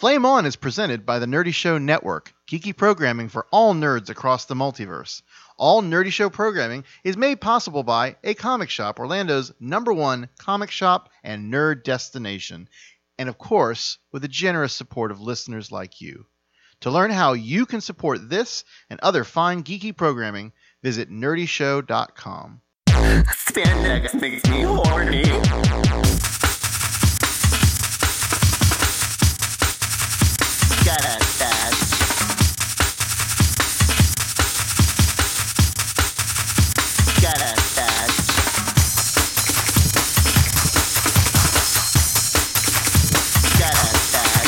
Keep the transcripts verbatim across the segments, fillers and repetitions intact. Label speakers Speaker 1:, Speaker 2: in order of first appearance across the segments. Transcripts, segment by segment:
Speaker 1: Flame On is presented by the Nerdy Show Network, geeky programming for all nerds across the multiverse. All Nerdy Show programming is made possible by A Comic Shop, Orlando's number one comic shop and nerd destination, and of course, with the generous support of listeners like you. To learn how you can support this and other fine geeky programming, visit nerdy show dot com.
Speaker 2: Spandex makes me horny. Gotta touch. Gotta touch. Gotta touch.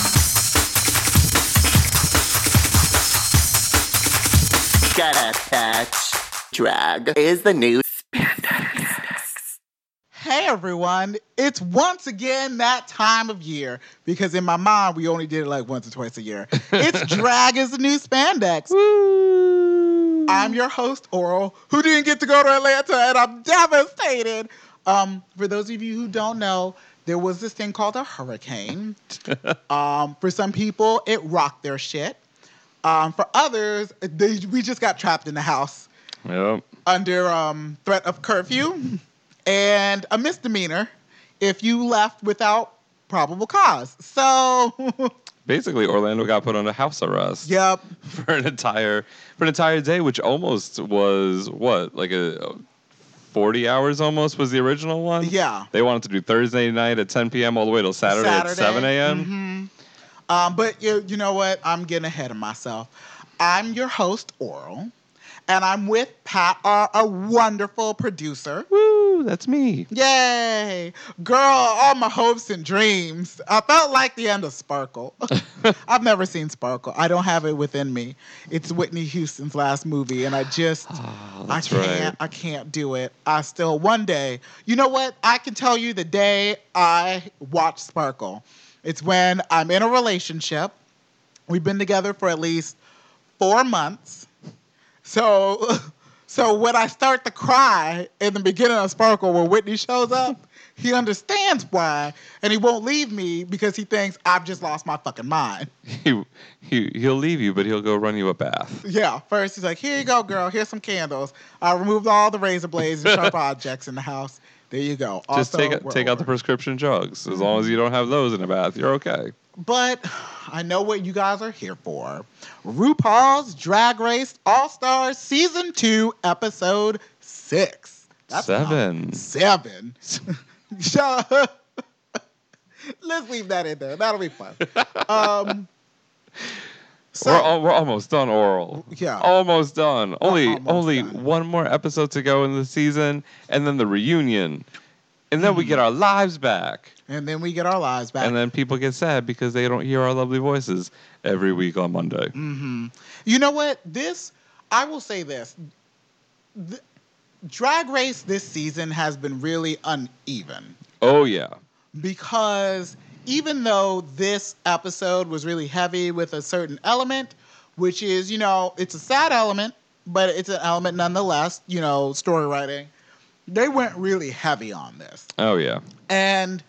Speaker 2: Gotta touch. Drag is the new spandex.
Speaker 3: Hey everyone, it's once again that time of year, because in my mind we only did it like once or twice a year. It's Drag is the New Spandex.
Speaker 4: Woo.
Speaker 3: I'm your host, Oral, who didn't get to go to Atlanta, and I'm devastated. Um, for those of you who don't know, there was this thing called a hurricane. um, for some people, it rocked their shit. Um, for others, they, we just got trapped in the house.
Speaker 4: Yep.
Speaker 3: Under um, threat of curfew and a misdemeanor if you left without probable cause. So
Speaker 4: Basically, Orlando got put under house arrest.
Speaker 3: Yep.
Speaker 4: For an entire for an entire day, which almost was what, like a forty hours almost was the original one.
Speaker 3: Yeah.
Speaker 4: They wanted to do Thursday night at ten p.m. all the way till Saturday,
Speaker 3: Saturday.
Speaker 4: at seven a.m.
Speaker 3: Mm-hmm. Um, but you, you know what? I'm getting ahead of myself. I'm your host, Oral. And I'm with Pat, our, our wonderful producer.
Speaker 4: Woo, that's me.
Speaker 3: Yay. Girl, all my hopes and dreams. I felt like the end of Sparkle. I've never seen Sparkle. I don't have it within me. It's Whitney Houston's last movie, and I just,
Speaker 4: Oh,
Speaker 3: I
Speaker 4: that's
Speaker 3: can't,
Speaker 4: right.
Speaker 3: I can't do it. I still, one day, you know what? I can tell you the day I watch Sparkle. It's when I'm in a relationship. We've been together for at least four months. So, so when I start to cry in the beginning of Sparkle, when Whitney shows up, he understands why, and he won't leave me because he thinks I've just lost my fucking mind.
Speaker 4: He, he, he'll leave you, but he'll go run you a bath.
Speaker 3: Yeah, first he's like, here you go, girl, here's some candles. I removed all the razor blades and sharp objects in the house. There you go.
Speaker 4: Just
Speaker 3: Also,
Speaker 4: take
Speaker 3: we're
Speaker 4: take out
Speaker 3: over.
Speaker 4: the prescription drugs. As long as you don't have those in a bath, you're okay.
Speaker 3: But I know what you guys are here for. RuPaul's Drag Race All-Stars Season two, Episode six. That's
Speaker 4: Seven.
Speaker 3: enough. Seven. Shut up. Let's leave that in there. That'll be fun. Um, so,
Speaker 4: we're al- we're almost done, Oral.
Speaker 3: Yeah.
Speaker 4: Almost done. Only
Speaker 3: almost
Speaker 4: only
Speaker 3: done.
Speaker 4: one more episode to go in the season, and then the reunion, and then we
Speaker 3: Mm-hmm.
Speaker 4: get our lives back.
Speaker 3: and then we get our lives back.
Speaker 4: And then people get sad because they don't hear our lovely voices every week on Monday.
Speaker 3: Mm-hmm. You know what? This, I will say this. The, Drag Race this season has been really uneven.
Speaker 4: Oh, yeah.
Speaker 3: Because even though this episode was really heavy with a certain element, which is, you know, it's a sad element, but it's an element nonetheless, you know, story writing, they went really heavy on this.
Speaker 4: Oh, yeah.
Speaker 3: And,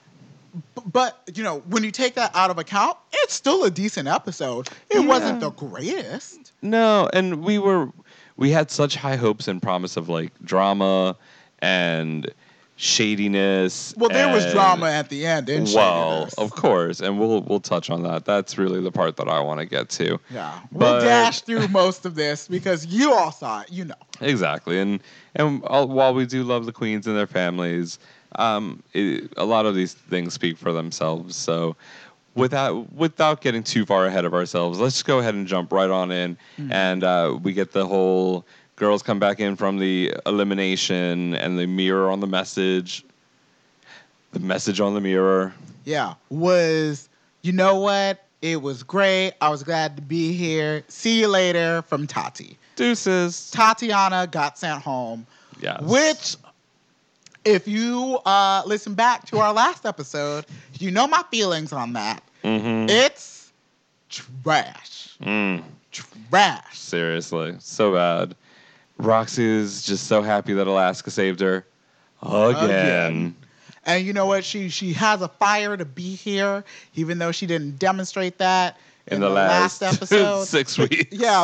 Speaker 3: but, you know, when you take that out of account, it's still a decent episode. It
Speaker 4: Yeah.
Speaker 3: wasn't the greatest.
Speaker 4: No, and we were, we had such high hopes and promise of, like, drama and shadiness.
Speaker 3: Well, there was
Speaker 4: and-
Speaker 3: drama at the end, didn't
Speaker 4: Well,
Speaker 3: shadiness.
Speaker 4: of course, and we'll we'll touch on that. That's really the part that I want to get to.
Speaker 3: Yeah. We'll
Speaker 4: But-
Speaker 3: dash through most of this because you all saw it, you know.
Speaker 4: Exactly, and and uh, while we do love the queens and their families, um, it, a lot of these things speak for themselves. So, without without getting too far ahead of ourselves, let's just go ahead and jump right on in,
Speaker 3: Mm-hmm.
Speaker 4: and uh, we get the whole girls come back in from the elimination and the mirror on the message, the message on the mirror.
Speaker 3: Yeah, was, you know what? It was great. I was glad to be here. See you later from Tati.
Speaker 4: Deuces.
Speaker 3: Tatiana got sent home,
Speaker 4: Yes.
Speaker 3: which, if you uh, listen back to our last episode, you know my feelings on that.
Speaker 4: Mm-hmm.
Speaker 3: It's trash.
Speaker 4: Mm.
Speaker 3: Trash.
Speaker 4: Seriously, so bad. Roxy is just so happy that Alaska saved her again.
Speaker 3: Again. And you know what? She she has a fire to be here, even though she didn't demonstrate that in,
Speaker 4: In the last
Speaker 3: episode.
Speaker 4: six weeks.
Speaker 3: Yeah.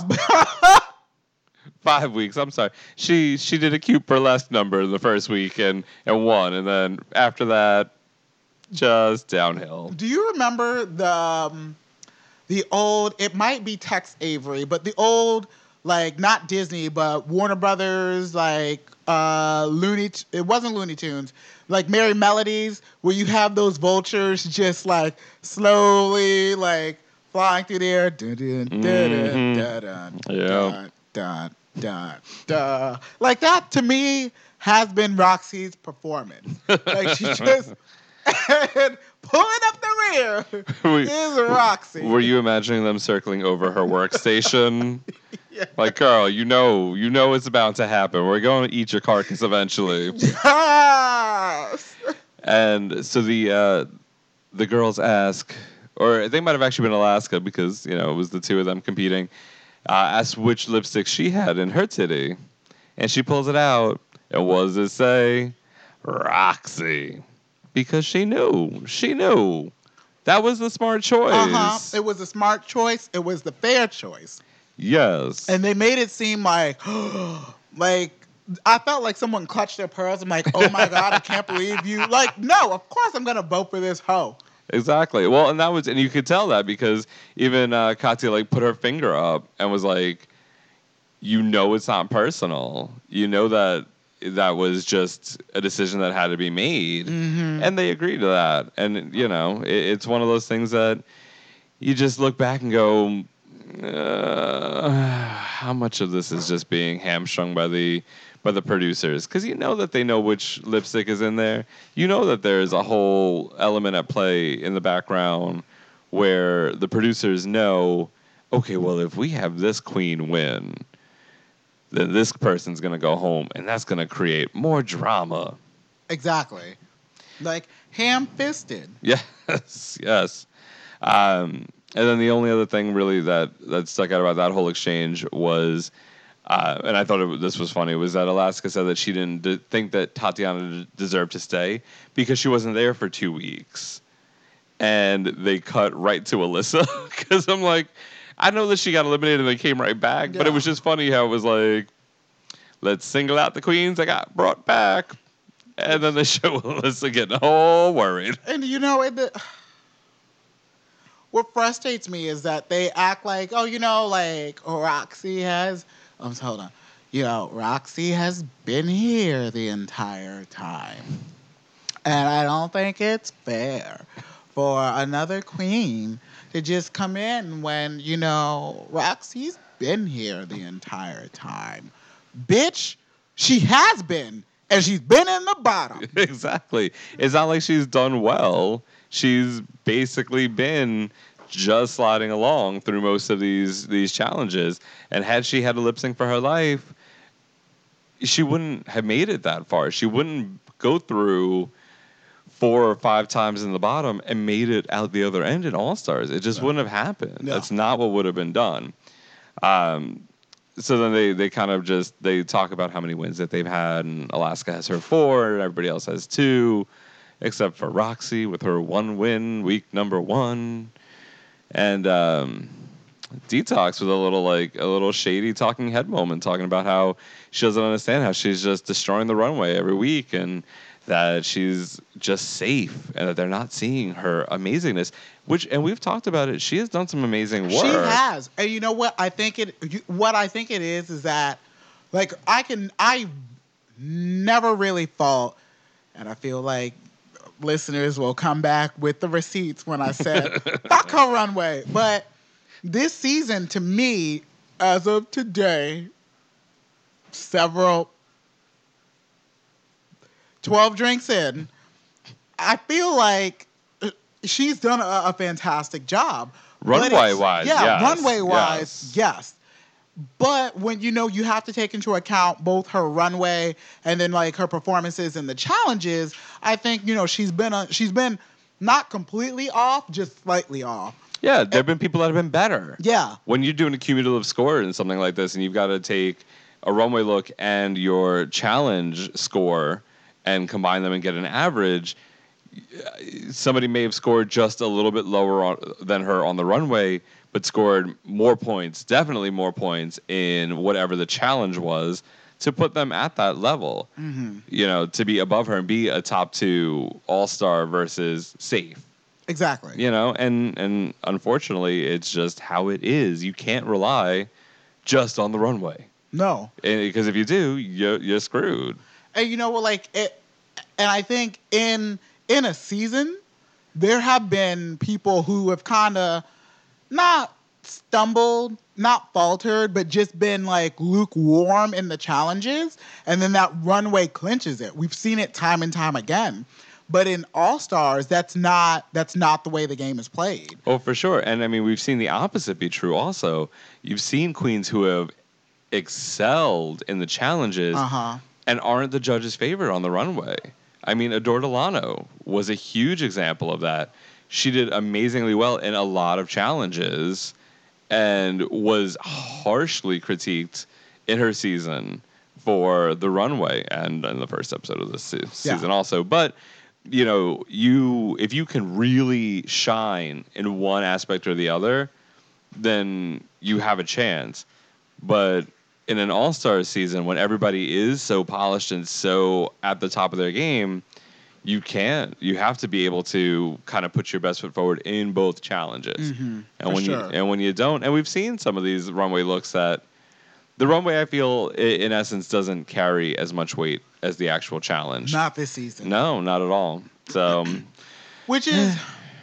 Speaker 4: Five weeks. I'm sorry. She she did a cute burlesque number in the first week and and won, and then after that, just downhill.
Speaker 3: Do you remember the um, the old? It might be Tex Avery, but the old, like, not Disney, but Warner Brothers, like uh, Looney. It wasn't Looney Tunes. Like Merry Melodies, where you have those vultures just like slowly like flying through the air. Dun, dun, dun,
Speaker 4: Mhm.
Speaker 3: dun, dun,
Speaker 4: Yeah.
Speaker 3: dun, dun, dun, dun. Like that to me has been Roxy's performance. Like she just and pulling up the rear
Speaker 4: Were-
Speaker 3: is Roxy.
Speaker 4: Were you imagining them circling over her workstation? Like, girl, you know, you know it's about to happen. We're going to eat your carcass eventually.
Speaker 3: Yes.
Speaker 4: And so the uh, the girls ask, or they might have actually been Alaska because you know it was the two of them competing. Uh, asked which lipstick she had in her titty, and she pulls it out. And what does it say? Roxy, because she knew, she knew that was the smart choice.
Speaker 3: Uh-huh. It was a smart choice. It was the fair choice.
Speaker 4: Yes.
Speaker 3: And they made it seem like, like, I felt like someone clutched their pearls. I'm like, oh my God, I can't believe you. Like, no, of course I'm going to vote for this hoe.
Speaker 4: Exactly. Well, and that was, and you could tell that because even uh, Katya like put her finger up and was like, "You know, it's not personal. You know that that was just a decision that had to be made,"
Speaker 3: Mm-hmm.
Speaker 4: and they agreed to that. And you know, it, it's one of those things that you just look back and go, uh, "How much of this is just being hamstrung by the?" by the producers, because you know that they know which lipstick is in there. You know that there's a whole element at play in the background where the producers know, okay, well, if we have this queen win, then this person's going to go home, and that's going to create more drama.
Speaker 3: Exactly. Like, ham-fisted.
Speaker 4: Yes, yes. Um, and then the only other thing really that, that stuck out about that whole exchange was Uh, and I thought it, this was funny, was that Alaska said that she didn't d- think that Tatiana d- deserved to stay because she wasn't there for two weeks. And they cut right to Alyssa because I'm like, I know that she got eliminated and they came right back, but it was just funny how it was like, let's single out the queens that got brought back. And then they show Alyssa getting all worried.
Speaker 3: And you know, it, the, what frustrates me is that they act like, oh, you know, like Roxy has... Um, hold on. You know, Roxy has been here the entire time. And I don't think it's fair for another queen to just come in when, you know, Roxy's been here the entire time. Bitch, she has been, and she's been in the bottom.
Speaker 4: Exactly. It's not like she's done well. She's basically been just sliding along through most of these these challenges. And had she had a lip sync for her life, she wouldn't have made it that far. She wouldn't go through four or five times in the bottom and made it out the other end in All Stars. It just
Speaker 3: No.
Speaker 4: wouldn't have happened.
Speaker 3: No.
Speaker 4: That's not what would have been done. Um, so then they, they kind of just, they talk about how many wins that they've had, and Alaska has her four, and everybody else has two, except for Roxy with her one win, week number one. And um, Detox with a little like a little shady talking head moment, talking about how she doesn't understand how she's just destroying the runway every week, and that she's just safe, and that they're not seeing her amazingness. Which, and we've talked about it. She has done some amazing work.
Speaker 3: She has, and you know what? I think it. you- What I think it is is that, like, I can. I never really thought, and I feel like listeners will come back with the receipts when I said fuck her runway. But this season, to me, as of today, several twelve drinks in, I feel like she's done a, a fantastic job. But it's-
Speaker 4: Runway-wise,
Speaker 3: yeah,
Speaker 4: yes,
Speaker 3: runway-wise,
Speaker 4: yes.
Speaker 3: yes. But when, you know, you have to take into account both her runway and then, like, her performances and the challenges, I think, you know, she's been a, she's been not completely off, just slightly off.
Speaker 4: Yeah, there have been people that have been better.
Speaker 3: Yeah.
Speaker 4: When you're doing a cumulative score in something like this, and you've got to take a runway look and your challenge score and combine them and get an average, somebody may have scored just a little bit lower on, than her on the runway, but scored more points, definitely more points in whatever the challenge was to put them at that level,
Speaker 3: Mm-hmm.
Speaker 4: you know, to be above her and be a top two all-star versus safe,
Speaker 3: Exactly.
Speaker 4: you know, and, and unfortunately it's just how it is. You can't rely just on the runway.
Speaker 3: No.
Speaker 4: Because if you do, you're, you're screwed.
Speaker 3: And you know what, like it, and I think in in a season, there have been people who have kind of not stumbled, not faltered, but just been like lukewarm in the challenges, and then that runway clinches it. We've seen it time and time again. But in All Stars, that's not that's not the way the game is played.
Speaker 4: Oh, for sure. And I mean, we've seen the opposite be true also. You've seen queens who have excelled in the challenges
Speaker 3: Uh-huh.
Speaker 4: and aren't the judge's favorite on the runway. I mean, Adore Delano was a huge example of that. She did amazingly well in a lot of challenges and was harshly critiqued in her season for the runway and in the first episode of this se- season
Speaker 3: Yeah.
Speaker 4: also. But, you know, you if you can really shine in one aspect or the other, then you have a chance. But in an all-star season, when everybody is so polished and so at the top of their game, you can't. You have to be able to kind of put your best foot forward in both challenges.
Speaker 3: Mhm,
Speaker 4: and
Speaker 3: for
Speaker 4: when
Speaker 3: sure.
Speaker 4: you and when you don't, and we've seen some of these runway looks that the runway, I feel, i- in essence, doesn't carry as much weight as the actual challenge.
Speaker 3: Not this season.
Speaker 4: No, not at all. So, um,
Speaker 3: Which is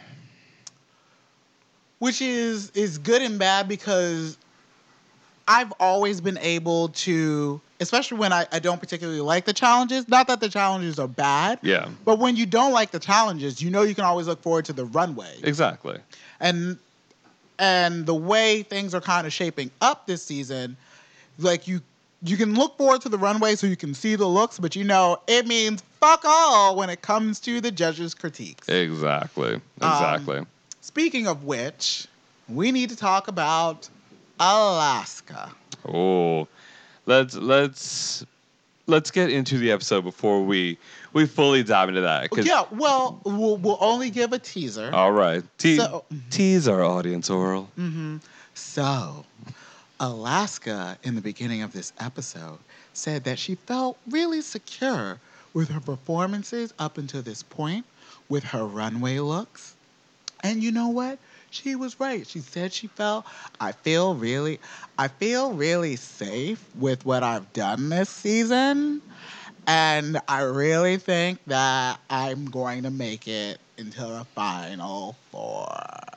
Speaker 3: which is is good and bad because I've always been able to, especially when I, I don't particularly like the challenges, not that the challenges are bad,
Speaker 4: yeah,
Speaker 3: but when you don't like the challenges, you know you can always look forward to the runway.
Speaker 4: exactly.
Speaker 3: And and the way things are kind of shaping up this season, like you you can look forward to the runway so you can see the looks, but you know it means fuck all when it comes to the judges' critiques.
Speaker 4: Exactly.
Speaker 3: Um,
Speaker 4: Exactly.
Speaker 3: Speaking of which, we need to talk about Alaska.
Speaker 4: Oh, let's let's let's get into the episode before we we fully dive into that. 'cause-
Speaker 3: Yeah, well, we'll, we'll only give a teaser.
Speaker 4: All right. Te-
Speaker 3: So-
Speaker 4: tease our audience, Oral.
Speaker 3: hmm So, Alaska, in the beginning of this episode, said that she felt really secure with her performances up until this point, with her runway looks. And you know what? She was right. She said she felt, I feel really, I feel really safe with what I've done this season. And I really think that I'm going to make it into the final four.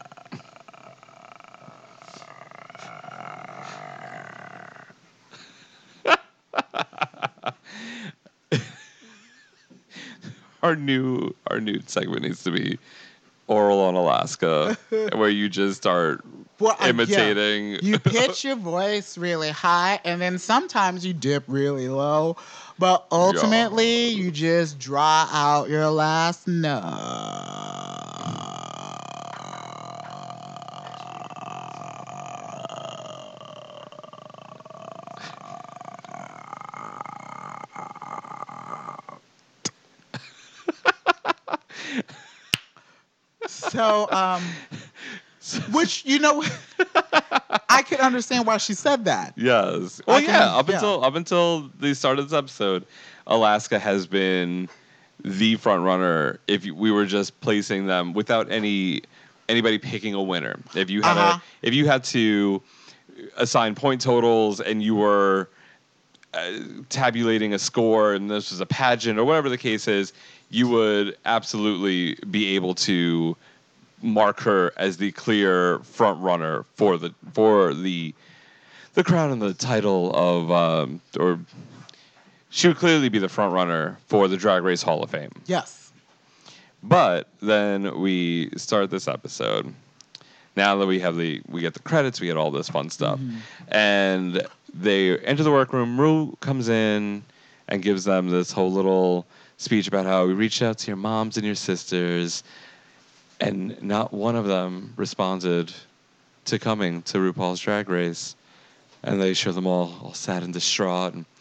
Speaker 4: Our new our new segment needs to be Oral on Alaska, where you just start
Speaker 3: Well, I- yeah.
Speaker 4: imitating.
Speaker 3: You pitch your voice really high, and then sometimes you dip really low. But ultimately, you just draw out your last note. So, um, which, you know, I can understand why she said that.
Speaker 4: Yes.
Speaker 3: I
Speaker 4: Well,
Speaker 3: can-
Speaker 4: yeah. Up
Speaker 3: yeah.
Speaker 4: until up until the start of this episode, Alaska has been the front runner. If you, we were just placing them without any anybody picking a winner, if you had
Speaker 3: Uh-huh.
Speaker 4: a if you had to assign point totals and you were uh, tabulating a score and this was a pageant or whatever the case is, you would absolutely be able to mark her as the clear front runner for the for the the crown and the title of um, or she would clearly be the front runner for the Drag Race Hall of Fame.
Speaker 3: Yes.
Speaker 4: But then we start this episode. Now that we have the we get the credits, we get all this fun stuff, and they enter the workroom. Rue comes in and gives them this whole little speech about how we reached out to your moms and your sisters, and not one of them responded to coming to RuPaul's Drag Race, and they show them all all sad and distraught. And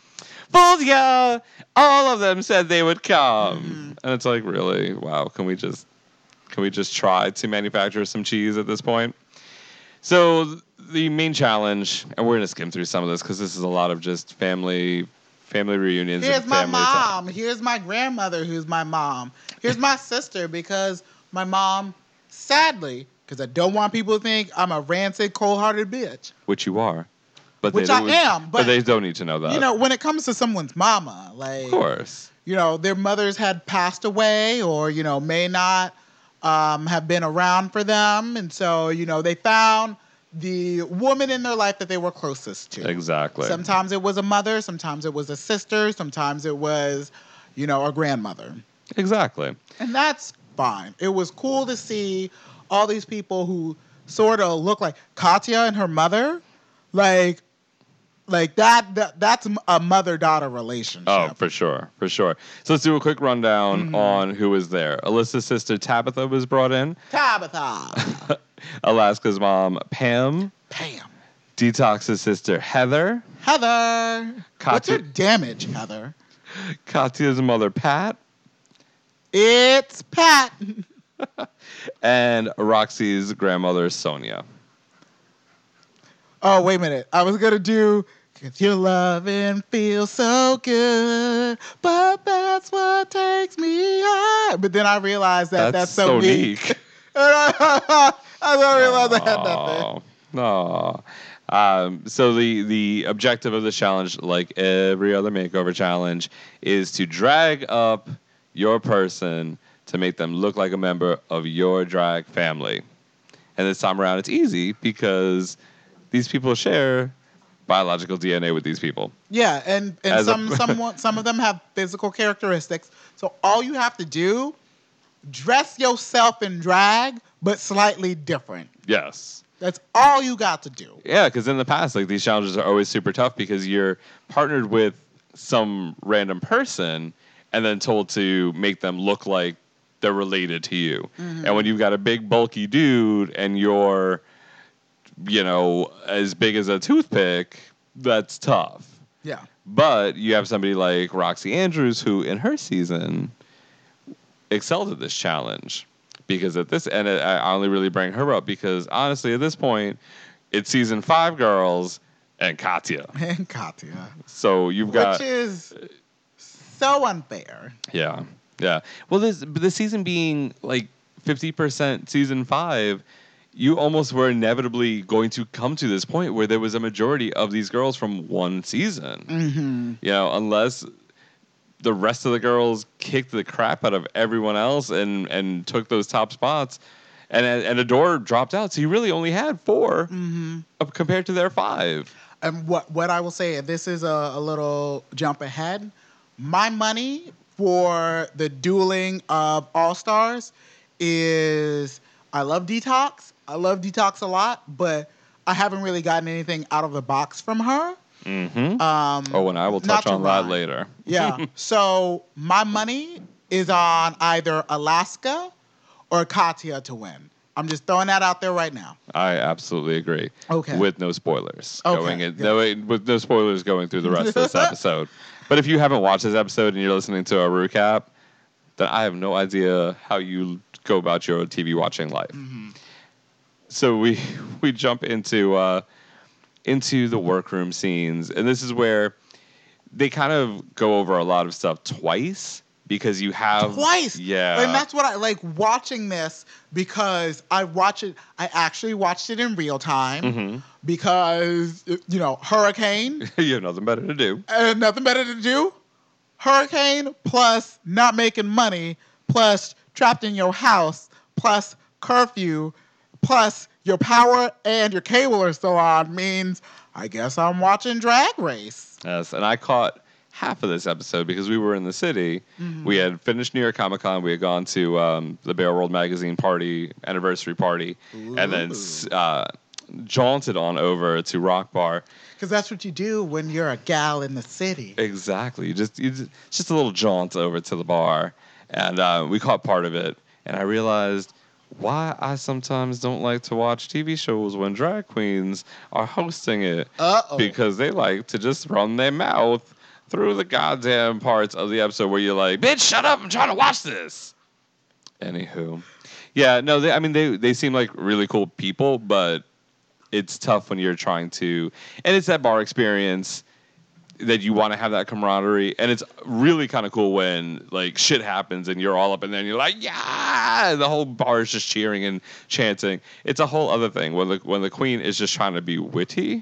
Speaker 4: fooled ya. All of them said they would come, mm-hmm. and it's like, really, wow. Can we just can we just try to manufacture some cheese at this point? So the main challenge, and we're gonna skim through some of this because this is a lot of just family family reunions.
Speaker 3: Here's
Speaker 4: and
Speaker 3: my
Speaker 4: family
Speaker 3: mom.
Speaker 4: time.
Speaker 3: Here's my grandmother, who's my mom. Here's my sister, because my mom, sadly, because I don't want people to think I'm a rancid, cold-hearted bitch.
Speaker 4: Which you are. But
Speaker 3: Which
Speaker 4: they
Speaker 3: I
Speaker 4: don't-
Speaker 3: am,
Speaker 4: But,
Speaker 3: but-
Speaker 4: they don't need to know that.
Speaker 3: You know, when it comes to someone's mama, like,
Speaker 4: of course.
Speaker 3: you know, their mothers had passed away or, you know, may not um, have been around for them. And so, you know, they found the woman in their life that they were closest to.
Speaker 4: Exactly.
Speaker 3: Sometimes it was a mother, sometimes it was a sister, sometimes it was, you know, a grandmother.
Speaker 4: Exactly.
Speaker 3: And that's fine. It was cool to see all these people who sort of look like Katya and her mother. Like, like that, that that's a mother-daughter relationship.
Speaker 4: Oh, for sure. For sure. So let's do a quick rundown
Speaker 3: Mm-hmm.
Speaker 4: on who was there. Alyssa's sister Tabitha was brought in.
Speaker 3: Tabitha.
Speaker 4: Alaska's mom Pam.
Speaker 3: Pam.
Speaker 4: Detox's sister Heather.
Speaker 3: Heather. What's
Speaker 4: Katya-
Speaker 3: your damage, Heather?
Speaker 4: Katya's mother Pat.
Speaker 3: It's Pat.
Speaker 4: And Roxy's grandmother Sonia.
Speaker 3: Oh, wait a minute. I was going to do, 'cause your loving feels so good, but that's what takes me high. But then I realized that that's, so weak.
Speaker 4: weak.
Speaker 3: I didn't realize I had nothing.
Speaker 4: No. Um, so the the objective of this challenge, like every other makeover challenge, is to drag up your person to make them look like a member of your drag family. And this time around, it's easy because these people share biological D N A with these people.
Speaker 3: Yeah, and, and
Speaker 4: As a-
Speaker 3: some some some of them have physical characteristics. So all you have to do, dress yourself in drag, but slightly different.
Speaker 4: Yes.
Speaker 3: That's all you got to do.
Speaker 4: Yeah, because in the past, like these challenges are always super tough because you're partnered with some random person and then told to make them look like they're related to you.
Speaker 3: Mm-hmm.
Speaker 4: And when you've got a big bulky dude and you're, you know, as big as a toothpick, that's tough.
Speaker 3: Yeah.
Speaker 4: But you have somebody like Roxy Andrews who, in her season, excelled at this challenge. Because at this, and I only really bring her up because honestly, at this point, it's season five girls and Katya.
Speaker 3: And Katya.
Speaker 4: So you've got,
Speaker 3: Which is so unfair.
Speaker 4: yeah, yeah. Well, this but the season being like fifty percent season five, you almost were inevitably going to come to this point where there was a majority of these girls from one season.
Speaker 3: Mm-hmm.
Speaker 4: You know, unless the rest of the girls kicked the crap out of everyone else and, and took those top spots, and and Adore dropped out. So you really only had four
Speaker 3: Mm-hmm.
Speaker 4: up compared to their five.
Speaker 3: And what what I will say, and this is a, a little jump ahead, my money for the dueling of All Stars is I love Detox. I love Detox a lot, but I haven't really gotten anything out of the box from her.
Speaker 4: Mm-hmm.
Speaker 3: Um,
Speaker 4: Oh, and I will
Speaker 3: not
Speaker 4: touch
Speaker 3: to
Speaker 4: on that
Speaker 3: rhyme.
Speaker 4: later.
Speaker 3: Yeah. So my money is on either Alaska or Katya to win. I'm just throwing that out there right now.
Speaker 4: I absolutely agree.
Speaker 3: Okay.
Speaker 4: With no spoilers
Speaker 3: Okay,
Speaker 4: going in,
Speaker 3: good.
Speaker 4: no, with no spoilers going through the rest of this episode. But if you haven't watched this episode and you're listening to a recap, then I have no idea how you go about your T V watching life.
Speaker 3: Mm-hmm.
Speaker 4: So we we jump into uh, into the workroom scenes, and this is where they kind of go over a lot of stuff twice because you have
Speaker 3: Twice.
Speaker 4: yeah,
Speaker 3: And that's what I like watching this because I watch it. I actually watched it in real time
Speaker 4: Mhm.
Speaker 3: because, you know, Hurricane
Speaker 4: you have nothing better to do.
Speaker 3: and nothing better to do. Hurricane plus not making money plus trapped in your house plus curfew plus your power and your cable are still on means I guess I'm watching Drag Race.
Speaker 4: Yes, and I caught half of this episode because we were in the city.
Speaker 3: Mm-hmm.
Speaker 4: We had finished New York Comic Con. We had gone to um, the Bear World Magazine party, anniversary party, and then uh, jaunted on over to Rock Bar.
Speaker 3: Because that's what you do when you're a gal in the city.
Speaker 4: Exactly. You just, you just, just a little jaunt over to the bar, and uh, we caught part of it. And I realized why I sometimes don't like to watch T V shows when drag queens are hosting it.
Speaker 3: Uh-oh.
Speaker 4: Because they like to just run their mouth through the goddamn parts of the episode where you're like, bitch, shut up, I'm trying to watch this. Anywho. Yeah, no, they, I mean, they, they seem like really cool people, but it's tough when you're trying to, and it's that bar experience that you want to have that camaraderie, and it's really kind of cool when like shit happens and you're all up in there and you're like, yeah, the whole bar is just cheering and chanting. It's a whole other thing when the when the queen is just trying to be witty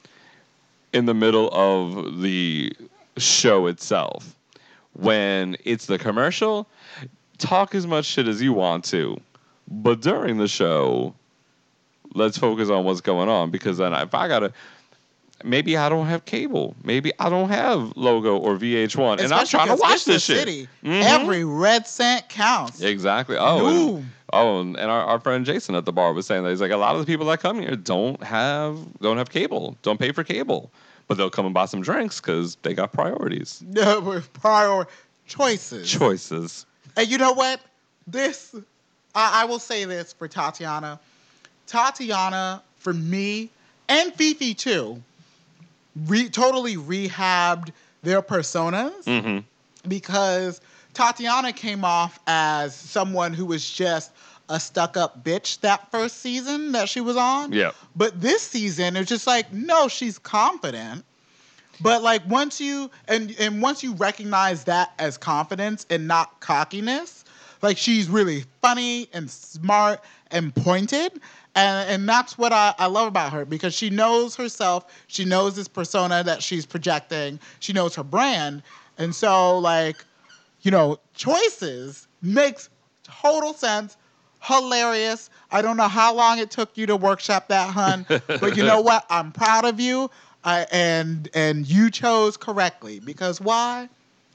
Speaker 4: in the middle of the show itself. When it's the commercial, talk as much shit as you want to, but during the show, let's focus on what's going on, because then if I gotta, maybe I don't have cable, maybe I don't have Logo or V H one, and I'm
Speaker 3: Especially
Speaker 4: trying to
Speaker 3: 'cause
Speaker 4: watch
Speaker 3: it's the
Speaker 4: this shit.
Speaker 3: city.
Speaker 4: Mhm.
Speaker 3: Every red cent counts.
Speaker 4: Exactly. Oh, and,
Speaker 3: Ooh.
Speaker 4: oh, and and our, our friend Jason at the bar was saying that he's like, a lot of the people that come here don't have don't have cable, don't pay for cable, but they'll come and buy some drinks because they got priorities,
Speaker 3: No, with prior choices.
Speaker 4: choices.
Speaker 3: And you know what? This, I, I will say this for Tatiana. Tatiana, for me, and Fifi too, re, totally rehabbed their personas,
Speaker 4: Mm-hmm.
Speaker 3: because Tatiana came off as someone who was just a stuck-up bitch that first season that she was on.
Speaker 4: Yeah.
Speaker 3: But this season, it's just like, no, she's confident. But like once you and and once you recognize that as confidence and not cockiness, like she's really funny and smart and pointed. And and that's what I, I love about her, because she knows herself, she knows this persona that she's projecting, she knows her brand. And so like, you know, choices makes total sense. Hilarious. I don't know how long it took you to workshop that, hun, but you know what? I'm proud of you. I, and and you chose correctly, because why?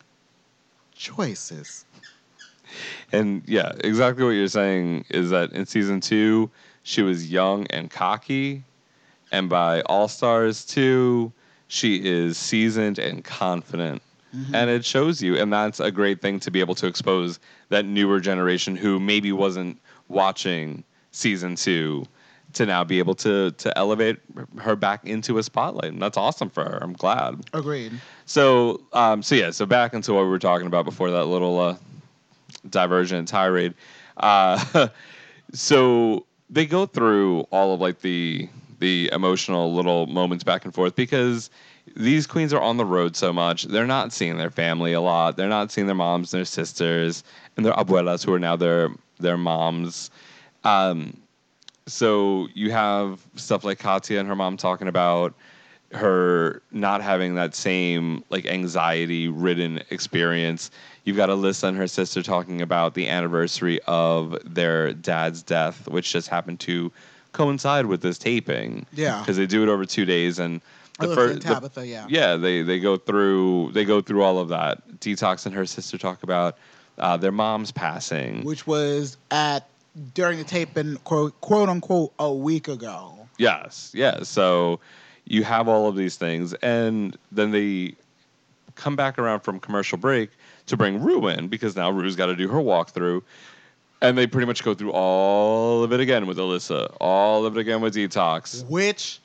Speaker 3: Choices.
Speaker 4: And yeah, exactly what you're saying is that in season two, she was young and cocky, and by All Stars two, she is seasoned and confident. Mm-hmm. And it shows you, and that's a great thing to be able to expose that newer generation who maybe wasn't watching season two to now be able to to elevate her back into a spotlight. And that's awesome for her. I'm glad.
Speaker 3: Agreed.
Speaker 4: So, um, so yeah, so back into what we were talking about before that little uh, diversion and tirade. Uh, so they go through all of like the the emotional little moments back and forth, because these queens are on the road so much. They're not seeing their family a lot. They're not seeing their moms, their sisters, and their abuelas, who are now their their moms. Um, so you have stuff like Katya and her mom talking about her not having that same like anxiety-ridden experience. You've got Alyssa and her sister talking about the anniversary of their dad's death, which just happened to coincide with this taping.
Speaker 3: Yeah.
Speaker 4: Because they do it over two days, and the
Speaker 3: Alyssa
Speaker 4: first
Speaker 3: and Tabitha, yeah.
Speaker 4: yeah, they they go through they go through all of that. Detox and her sister talk about uh, their mom's passing,
Speaker 3: Which was at during the taping, quote, quote unquote, a week ago.
Speaker 4: Yes, yes. So you have all of these things, and then they come back around from commercial break to bring Rue in, because now Rue's got to do her walkthrough, and they pretty much go through all of it again with Alyssa, all of it again with Detox.
Speaker 3: Which,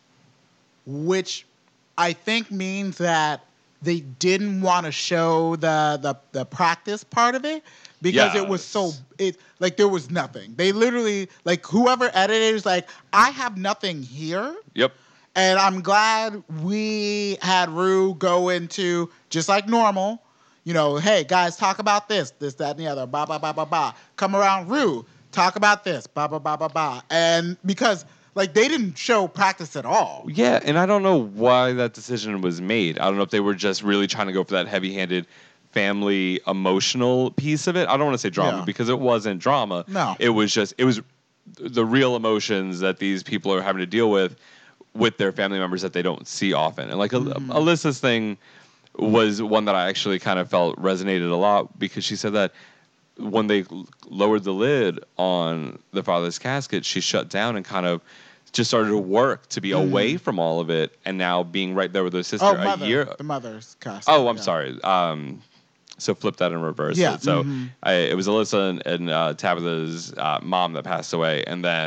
Speaker 3: which I think means that they didn't want to show the, the the practice part of it, because it was so it like there was nothing. They literally, like, whoever edited is like, I have nothing here.
Speaker 4: Yep.
Speaker 3: And I'm glad we had Rue go into, just like normal, you know, hey, guys, talk about this, this, that, and the other, ba, ba, ba, ba, ba. Come around, Rue, talk about this, ba, ba, ba, ba, ba. And because, like, they didn't show practice at all.
Speaker 4: Yeah, and I don't know why that decision was made. I don't know if they were just really trying to go for that heavy-handed family emotional piece of it. I don't want to say drama,
Speaker 3: Yeah.
Speaker 4: because it wasn't drama.
Speaker 3: No.
Speaker 4: It was just, it was the real emotions that these people are having to deal with with their family members that they don't see often. And like mm-hmm. Alyssa's thing was one that I actually kind of felt resonated a lot, because she said that when they lowered the lid on the father's casket, she shut down and kind of just started to work to be mm. away from all of it, and now being right there with her sister
Speaker 3: oh,
Speaker 4: a
Speaker 3: mother,
Speaker 4: year.
Speaker 3: The mother's casket.
Speaker 4: Oh, I'm
Speaker 3: yeah.
Speaker 4: sorry. Um, so flip that in reverse.
Speaker 3: Yeah.
Speaker 4: So
Speaker 3: mm-hmm.
Speaker 4: I, it was Alyssa and, and uh, Tabitha's uh, mom that passed away, and then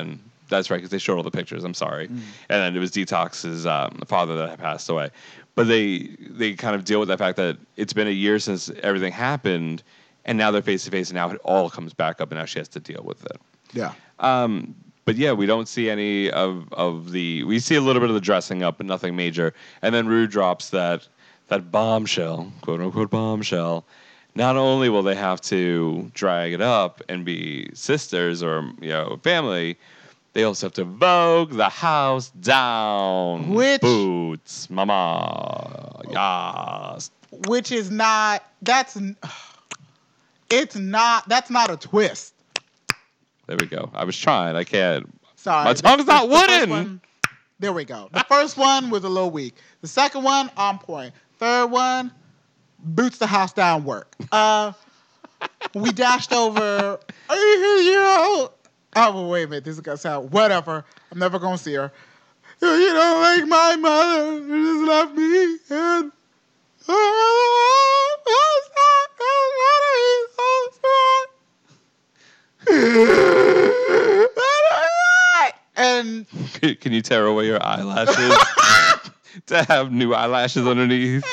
Speaker 4: that's right, because they showed all the pictures. I'm sorry,
Speaker 3: Mm.
Speaker 4: and then it was Detox's um, father that had passed away. But they they kind of deal with the fact that it's been a year since everything happened, and now they're face to face, and now it all comes back up, and now she has to deal with it.
Speaker 3: Yeah.
Speaker 4: Um, but yeah, we don't see any of of the. We see a little bit of the dressing up, but nothing major. And then Rue drops that that bombshell, quote unquote bombshell. Not only will they have to drag it up and be sisters or you know family, they also have to vogue the house down.
Speaker 3: Which-
Speaker 4: boots, mama, yes.
Speaker 3: Which is not. That's. n- It's not. That's not a twist.
Speaker 4: There we go. I was trying. I can't.
Speaker 3: Sorry.
Speaker 4: My tongue's not
Speaker 3: The first
Speaker 4: wooden.
Speaker 3: one- there we go. The first one was a little weak. The second one, on point. Third one, boots the house down work. Uh, we dashed over. You know, oh, wait a minute. This is going to sound. Whatever. I'm never going to see her. You know, like my mother just left me. And. And
Speaker 4: Can you tear away your eyelashes to have new eyelashes underneath?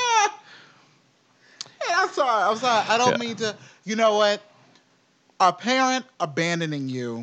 Speaker 3: Hey, I'm sorry. I'm sorry. I don't
Speaker 4: Yeah.
Speaker 3: mean to. You know what? A parent abandoning you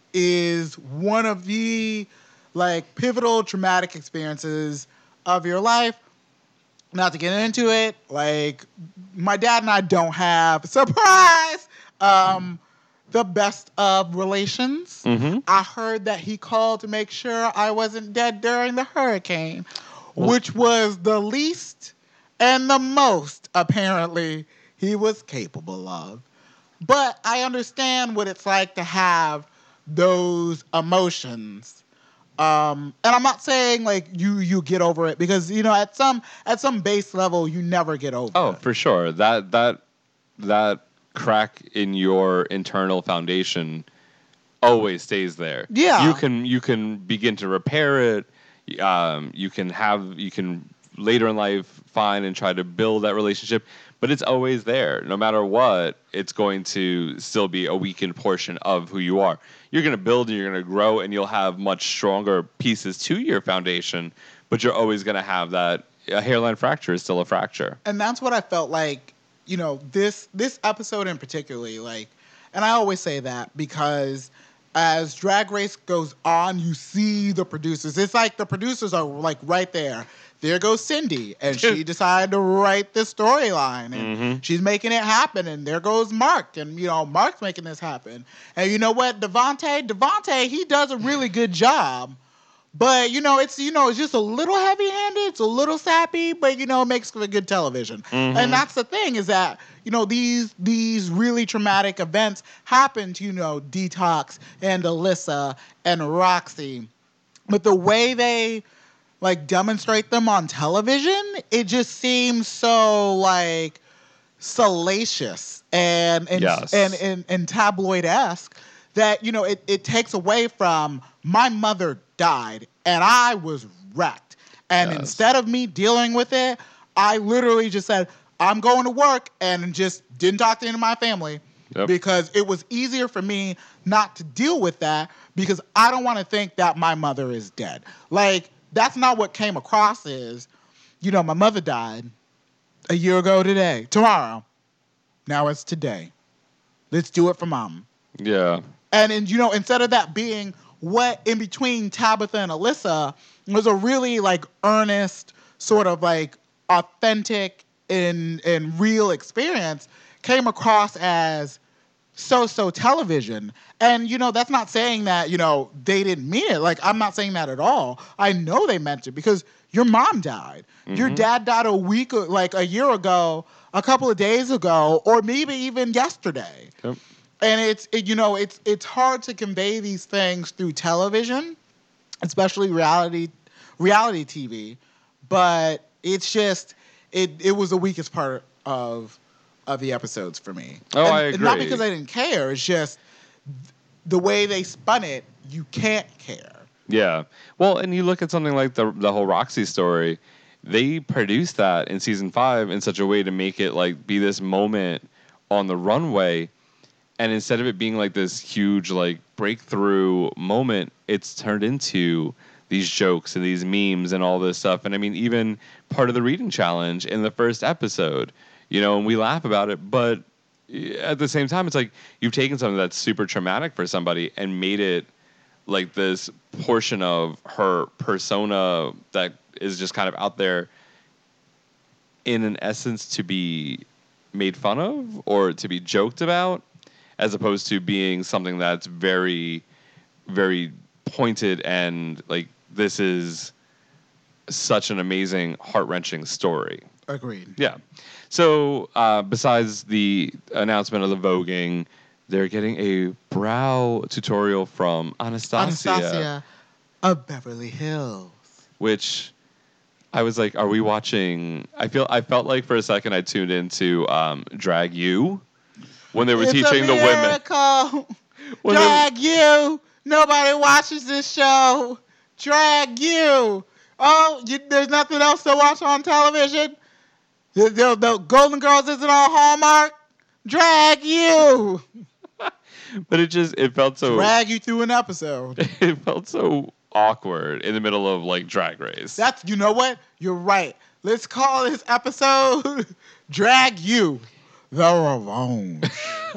Speaker 3: is one of the like pivotal traumatic experiences of your life. Not to get into it, like my dad and I don't have surprise um, the best of relations.
Speaker 4: Mm-hmm.
Speaker 3: I heard that he called to make sure I wasn't dead during the hurricane, which was the least and the most apparently he was capable of. But I understand what it's like to have those emotions. Um, and I'm not saying like you you get over it because you know at some at some base level you never get over
Speaker 4: Oh,
Speaker 3: it.
Speaker 4: for sure. That that that crack in your internal foundation always stays there.
Speaker 3: Yeah.
Speaker 4: You can you can begin to repair it. Um, you can have you can later in life find and try to build that relationship, but it's always there. No matter what, it's going to still be a weakened portion of who you are. You're going to build and you're going to grow, and you'll have much stronger pieces to your foundation, but you're always going to have that. A hairline fracture is still a fracture.
Speaker 3: And that's what I felt like, you know, this this episode in particularly, like, and I always say that because as Drag Race goes on, you see the producers. It's like the producers are like right there. There goes Cindy, and she decided to write this storyline, and
Speaker 4: Mhm.
Speaker 3: she's making it happen. And there goes Mark, and you know Mark's making this happen. And you know what, Devontae, Devontae, he does a really good job. But you know, it's you know, it's just a little heavy-handed, it's a little sappy, but you know, it makes for good television.
Speaker 4: Mhm.
Speaker 3: And that's the thing is that you know these these really traumatic events happen to you know Detox and Alyssa and Roxy, but the way they like demonstrate them on television, it just seems so like salacious and and
Speaker 4: Yes.
Speaker 3: and, and, and tabloid-esque that you know it, it takes away from my mother died and I was wrecked, and
Speaker 4: Yes.
Speaker 3: instead of me dealing with it, I literally just said I'm going to work and just didn't talk to any of my family.
Speaker 4: Yep.
Speaker 3: Because it was easier for me not to deal with that because I don't want to think that my mother is dead. Like, that's not what came across is, you know, my mother died a year ago today, tomorrow. Now it's today. Let's do it for mom.
Speaker 4: Yeah.
Speaker 3: And, and you know, instead of that being what in between Tabitha and Alyssa was a really like earnest, sort of like authentic and, and real experience, came across as so-so television. And, you know, that's not saying that, you know, they didn't mean it. Like, I'm not saying that at all. I know they meant it because your mom died. Your
Speaker 4: Mhm.
Speaker 3: dad died a week, like a year ago, a couple of days ago, or maybe even yesterday.
Speaker 4: Yep.
Speaker 3: And it's, it, you know, it's it's hard to convey these things through television, especially reality reality T V. But it's just, it, it was the weakest part of of the episodes for me.
Speaker 4: Oh,
Speaker 3: And-
Speaker 4: I
Speaker 3: and Not
Speaker 4: agree.
Speaker 3: because I didn't care. It's just the way they spun it, you can't care.
Speaker 4: Yeah. Well, and you look at something like the the whole Roxy story, they produced that in season five in such a way to make it like be this moment on the runway, and instead of it being like this huge like breakthrough moment it's turned into these jokes and these memes and all this stuff. And I mean, even part of the reading challenge in the first episode, you know, and we laugh about it, but at the same time, it's like you've taken something that's super traumatic for somebody and made it like this portion of her persona that is just kind of out there in an essence to be made fun of or to be joked about, as opposed to being something that's very, very pointed and like, this is such an amazing, heart-wrenching story.
Speaker 3: Agreed.
Speaker 4: Yeah. So uh, besides the announcement of the voguing, they're getting a brow tutorial from Anastasia,
Speaker 3: Anastasia of Beverly Hills.
Speaker 4: which I was like, are we watching? I feel I felt like for a second I tuned into um, Drag You when they were
Speaker 3: It's
Speaker 4: teaching
Speaker 3: a
Speaker 4: the women.
Speaker 3: miracle.
Speaker 4: When they-
Speaker 3: Drag You. Nobody watches this show. Drag You. Oh, you, there's nothing else to watch on television? The, the, the Golden Girls isn't on Hallmark? Drag You.
Speaker 4: But it just it felt so
Speaker 3: Drag you through an episode.
Speaker 4: it felt so awkward in the middle of like Drag Race.
Speaker 3: That's, you know what? You're right. Let's call this episode Drag You. The Revenge.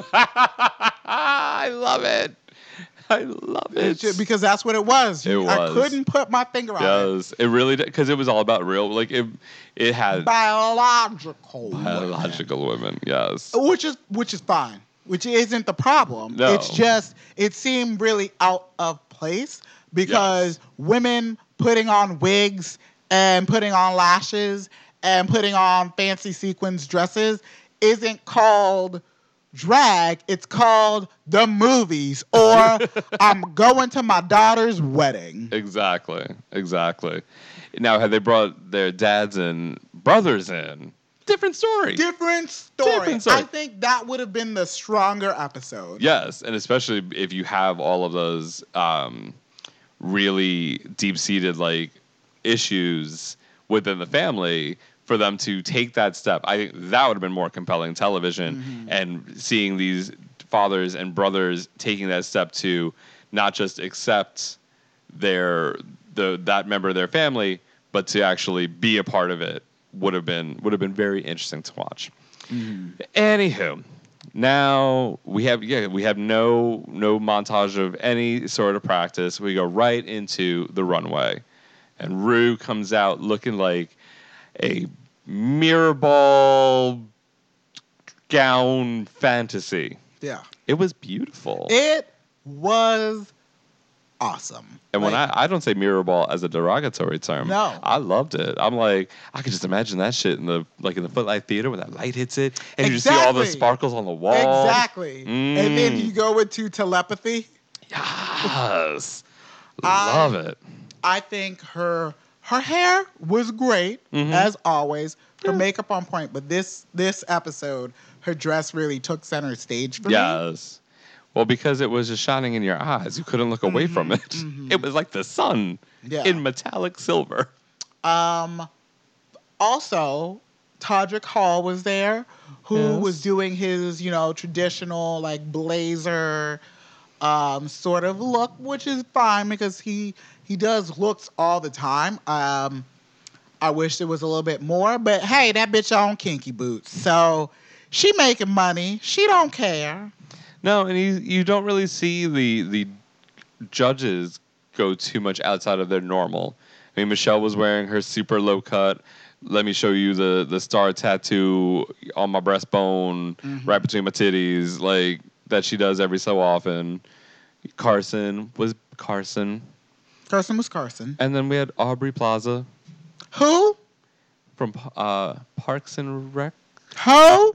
Speaker 4: I love it. I love it.
Speaker 3: It's just- because that's what it was.
Speaker 4: It
Speaker 3: I
Speaker 4: was.
Speaker 3: couldn't put my finger on it.
Speaker 4: Yes, it really did because it was all about real. Like it, it had
Speaker 3: Biological.
Speaker 4: biological women. Yes,
Speaker 3: Which is which is fine. Which isn't the problem.
Speaker 4: No.
Speaker 3: It's just it seemed really out of place because women putting on wigs and putting on lashes and putting on fancy sequins dresses isn't called drag. It's called the movies or I'm going to my daughter's wedding.
Speaker 4: exactly, exactly. Now, had they brought their dads and brothers in, different story.
Speaker 3: Different story.
Speaker 4: Different story.
Speaker 3: I think that would have been the stronger episode.
Speaker 4: Yes, and especially if you have all of those um, really deep-seated like issues within the family, for them to take that step, I think that would have been more compelling television.
Speaker 3: Mm-hmm.
Speaker 4: And seeing these fathers and brothers taking that step to not just accept their the that member of their family, but to actually be a part of it would have been would have been very interesting to watch.
Speaker 3: Mm-hmm.
Speaker 4: Anywho, now we have yeah we have no no montage of any sort of practice. We go right into the runway, and Rue comes out looking like a mirror ball gown fantasy.
Speaker 3: Yeah.
Speaker 4: It was beautiful.
Speaker 3: It was awesome.
Speaker 4: and when
Speaker 3: Like,
Speaker 4: I, I don't say mirror ball as a derogatory term.
Speaker 3: No.
Speaker 4: I loved it. I'm like, I could just imagine that shit in the like in the Footlight Theater where that light hits it and you just see all the
Speaker 3: Exactly.
Speaker 4: sparkles on the wall.
Speaker 3: Exactly. And then
Speaker 4: Mm.
Speaker 3: you go into telepathy.
Speaker 4: Yes.
Speaker 3: I-
Speaker 4: Love it.
Speaker 3: I think her her hair was great,
Speaker 4: Mhm.
Speaker 3: as always. Her makeup on point, but this this episode, her dress really took center stage for me.
Speaker 4: Yes. Well, because it was just shining in your eyes. You couldn't look away from it. It was like the sun
Speaker 3: Mm-hmm. Yeah.
Speaker 4: in metallic silver.
Speaker 3: Um, also, Todrick Hall was there, who
Speaker 4: Yes.
Speaker 3: was doing his, you know, traditional like blazer um, sort of look, which is fine because he he does looks all the time. Um, I wish there was a little bit more, but hey, that bitch on kinky boots, so she making money. She don't care.
Speaker 4: No, and you you don't really see the the judges go too much outside of their normal. I mean, Michelle was wearing her super low cut. Let me show you the the star tattoo on my breastbone, right between my titties, like that she does every so often. Carson was Carson,
Speaker 3: Carson was Carson.
Speaker 4: and then we had Aubrey Plaza
Speaker 3: Who?
Speaker 4: from uh, Parks and Rec.
Speaker 3: Who?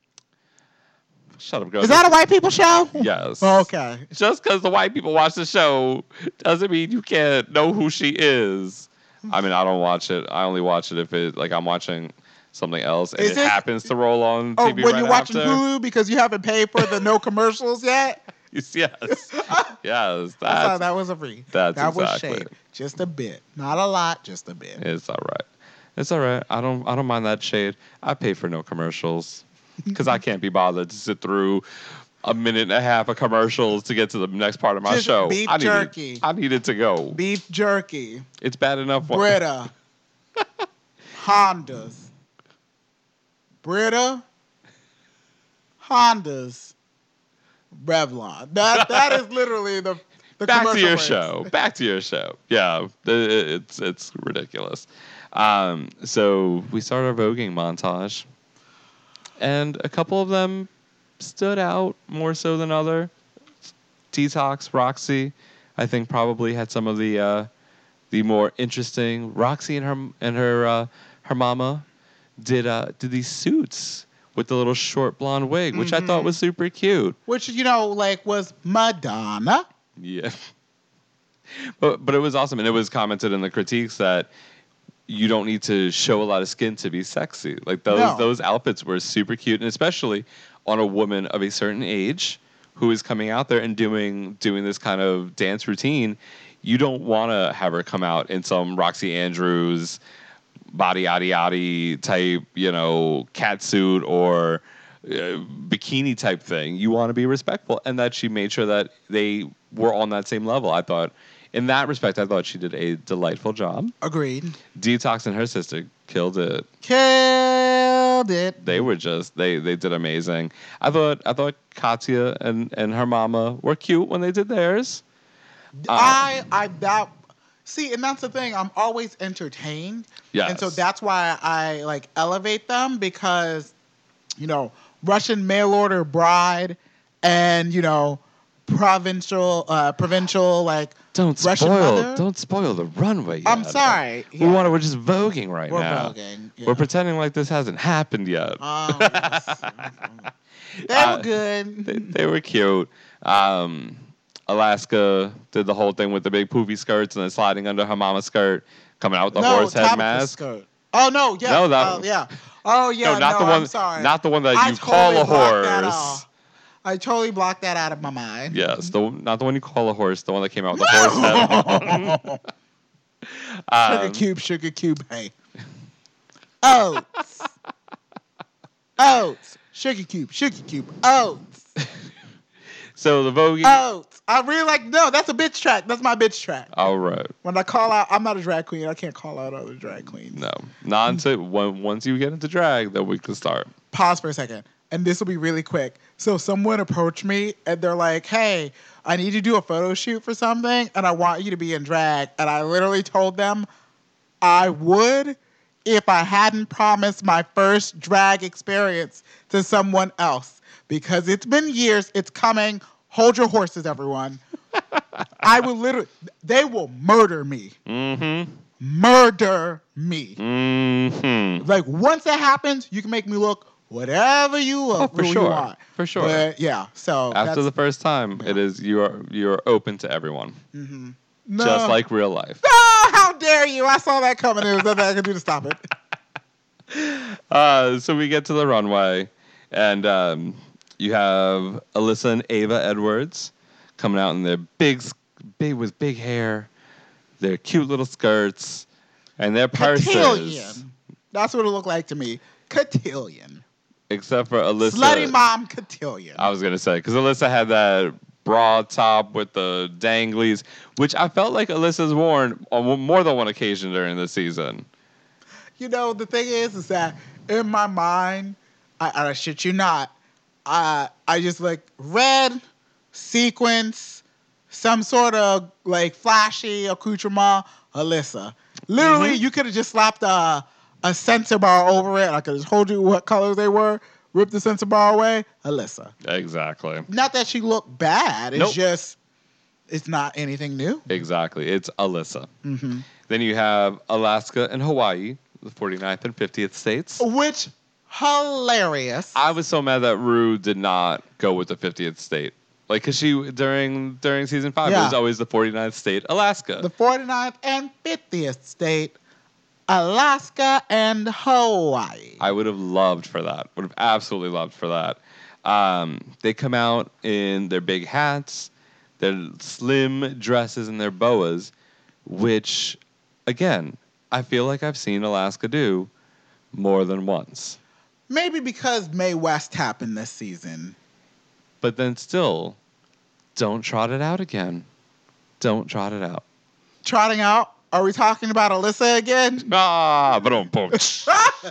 Speaker 4: Shut up, girl.
Speaker 3: Is that a white people show?
Speaker 4: Yes.
Speaker 3: Okay.
Speaker 4: Just because the white people watch the show doesn't mean you can't know who she is. I mean, I don't watch it. I only watch it if it like I'm watching something else and
Speaker 3: Is
Speaker 4: it
Speaker 3: this-
Speaker 4: happens to roll on
Speaker 3: Oh,
Speaker 4: T V
Speaker 3: when
Speaker 4: right
Speaker 3: you're watching
Speaker 4: after.
Speaker 3: Hulu because you haven't paid for the no commercials yet?
Speaker 4: Yes, yes, yes.
Speaker 3: I thought
Speaker 4: That's
Speaker 3: that was a read.
Speaker 4: that's
Speaker 3: that was
Speaker 4: exactly
Speaker 3: shade. Just a bit. Not a lot, just a bit.
Speaker 4: it's all right. It's all right. I don't I don't mind that shade. I pay for no commercials because I can't be bothered to sit through a minute and a half of commercials to get to the next part of my
Speaker 3: Just
Speaker 4: show.
Speaker 3: beef
Speaker 4: I needed,
Speaker 3: jerky.
Speaker 4: I needed to go.
Speaker 3: Beef jerky.
Speaker 4: It's bad enough. when-
Speaker 3: Brita. Hondas. Brita. Hondas. Revlon. That that is literally the the
Speaker 4: Back to
Speaker 3: commercial
Speaker 4: your
Speaker 3: breaks.
Speaker 4: show. Back to your show. Yeah, it- it's it's ridiculous. Um, so we start our voguing montage, and a couple of them stood out more so than other. Detox, Roxy, I think probably had some of the uh, the more interesting. Roxy and her and her uh, her mama did uh, did these suits with the little short blonde wig, which I thought was super cute.
Speaker 3: Which, you know, like was Madonna.
Speaker 4: Yeah. But but it was awesome, and it was commented in the critiques that you don't need to show a lot of skin to be sexy. Like those
Speaker 3: No.
Speaker 4: those outfits were super cute, and especially on a woman of a certain age who is coming out there and doing doing this kind of dance routine. You don't want to have her come out in some Roxy Andrews body yaddy yaddy type, you know, cat suit or uh, bikini type thing. You want to be respectful, and that she made sure that they were on that same level. I thought, in that respect, I thought she did a delightful job.
Speaker 3: Agreed.
Speaker 4: Detox and her sister killed it.
Speaker 3: Killed it.
Speaker 4: They were just they they did amazing. I thought I thought Katya and and her mama were cute when they did theirs.
Speaker 3: I I that see, and that's the thing. I'm always entertained.
Speaker 4: Yes.
Speaker 3: And so that's why I like elevate them because, you know, Russian mail order bride and, you know, provincial uh provincial like
Speaker 4: Don't
Speaker 3: Russian
Speaker 4: spoil
Speaker 3: mother?
Speaker 4: don't spoil the runway.
Speaker 3: I'm
Speaker 4: yet.
Speaker 3: sorry.
Speaker 4: We
Speaker 3: Yeah.
Speaker 4: want to, we're just voguing right
Speaker 3: We're
Speaker 4: now.
Speaker 3: voguing, yeah.
Speaker 4: We're pretending like this hasn't happened yet.
Speaker 3: Oh, yes. They
Speaker 4: Uh,
Speaker 3: were good.
Speaker 4: they, they were cute. Um, Alaska did the whole thing with the big poofy skirts and then sliding under her mama's skirt, coming out with the
Speaker 3: no,
Speaker 4: horse head
Speaker 3: Tabitha's
Speaker 4: mask.
Speaker 3: skirt. Oh no, yeah.
Speaker 4: No, that-
Speaker 3: uh, yeah. Oh yeah,
Speaker 4: no, not the
Speaker 3: I'm
Speaker 4: one.
Speaker 3: sorry.
Speaker 4: Not the one that
Speaker 3: I
Speaker 4: you call
Speaker 3: totally
Speaker 4: a
Speaker 3: blocked that
Speaker 4: horse.
Speaker 3: off. I totally blocked that out of my mind.
Speaker 4: Yes, the not the one you call a horse. The one that came out with the horse head.
Speaker 3: Sugar
Speaker 4: Um,
Speaker 3: cube, sugar cube, hey. Oats. Oats. Sugar cube, sugar cube, oats.
Speaker 4: so the voguing.
Speaker 3: Oats. I really like, no, that's a bitch track. That's my bitch track.
Speaker 4: All right.
Speaker 3: When I call out, I'm not a drag queen. I can't call out other drag queens.
Speaker 4: No, not until when, once you get into drag, then we can start.
Speaker 3: Pause for a second. And this will be really quick. So someone approached me and they're like, hey, I need to do a photo shoot for something and I want you to be in drag. And I literally told them I would if I hadn't promised my first drag experience to someone else. Because it's been years, it's coming. Hold your horses, everyone. I will literally, they will murder me.
Speaker 4: Mm-hmm.
Speaker 3: Murder me.
Speaker 4: Mm-hmm.
Speaker 3: Like once that happens, you can make me look whatever you look,
Speaker 4: Oh, for
Speaker 3: you
Speaker 4: sure.
Speaker 3: want.
Speaker 4: For sure.
Speaker 3: But yeah, so
Speaker 4: After
Speaker 3: that's,
Speaker 4: the first time, it is you are you are open to everyone,
Speaker 3: no.
Speaker 4: just like real life.
Speaker 3: No, how dare you? I saw that coming. There was nothing I could do to stop it.
Speaker 4: Uh, so we get to the runway, and um, you have Alyssa and Ava Edwards coming out in their big, s- big with big hair, their cute little skirts, and their purses.
Speaker 3: Cotillion. That's what it looked like to me. Cotillion.
Speaker 4: Except for Alyssa.
Speaker 3: Slutty mom cotillion.
Speaker 4: I was gonna say because Alyssa had that bra top with the danglies, which I felt like Alyssa's worn on more than one occasion during the season.
Speaker 3: You know, the thing is, is that in my mind, I, I shit you not, I I just like red sequence, some sort of like flashy accoutrement, Alyssa. Literally, you could have just slapped a a sensor bar over it. I could have told you what colors they were. Rip the sensor bar away, Alyssa.
Speaker 4: Exactly.
Speaker 3: Not that she looked bad. It's
Speaker 4: Nope.
Speaker 3: just it's not anything new.
Speaker 4: Exactly. It's Alyssa.
Speaker 3: Mm-hmm.
Speaker 4: Then you have Alaska and Hawaii, the forty-ninth and fiftieth states.
Speaker 3: Which hilarious.
Speaker 4: I was so mad that Rue did not go with the fiftieth state. Like, because she, during during season five, it
Speaker 3: Yeah.
Speaker 4: was always the forty-ninth state, Alaska.
Speaker 3: The forty-ninth and fiftieth state, Alaska and Hawaii.
Speaker 4: I would have loved for that. Would have absolutely loved for that. Um, they come out in their big hats, their slim dresses, and their boas, which, again, I feel like I've seen Alaska do more than once.
Speaker 3: Maybe because Mae West happened this season.
Speaker 4: but then still, don't trot it out again. Don't trot it out.
Speaker 3: Trotting out. Are we talking about Alyssa again?
Speaker 4: Ah, but on punch.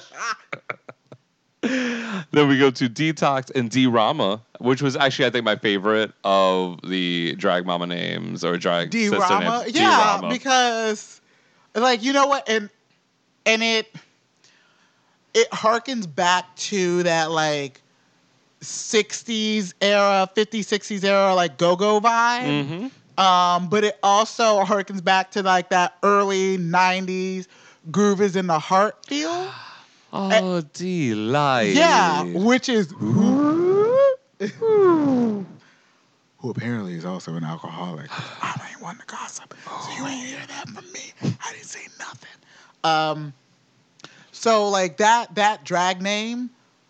Speaker 4: Then we go to Detox and D-Rama, which was actually, I think, my favorite of the drag mama names or drag sister
Speaker 3: D-Rama?
Speaker 4: names.
Speaker 3: Yeah,
Speaker 4: D-Rama.
Speaker 3: because, like, you know what? And and it it harkens back to that, like, sixties era, fifties, sixties era, like, go-go vibe.
Speaker 4: Mm-hmm.
Speaker 3: Um, but it also harkens back to, like, that early nineties groove is in the heart feel.
Speaker 4: Oh, delight.
Speaker 3: Yeah, which is who, who apparently is also an alcoholic. I ain't one to gossip, so you ain't hear that from me. I didn't say nothing. Um, so like that that drag name,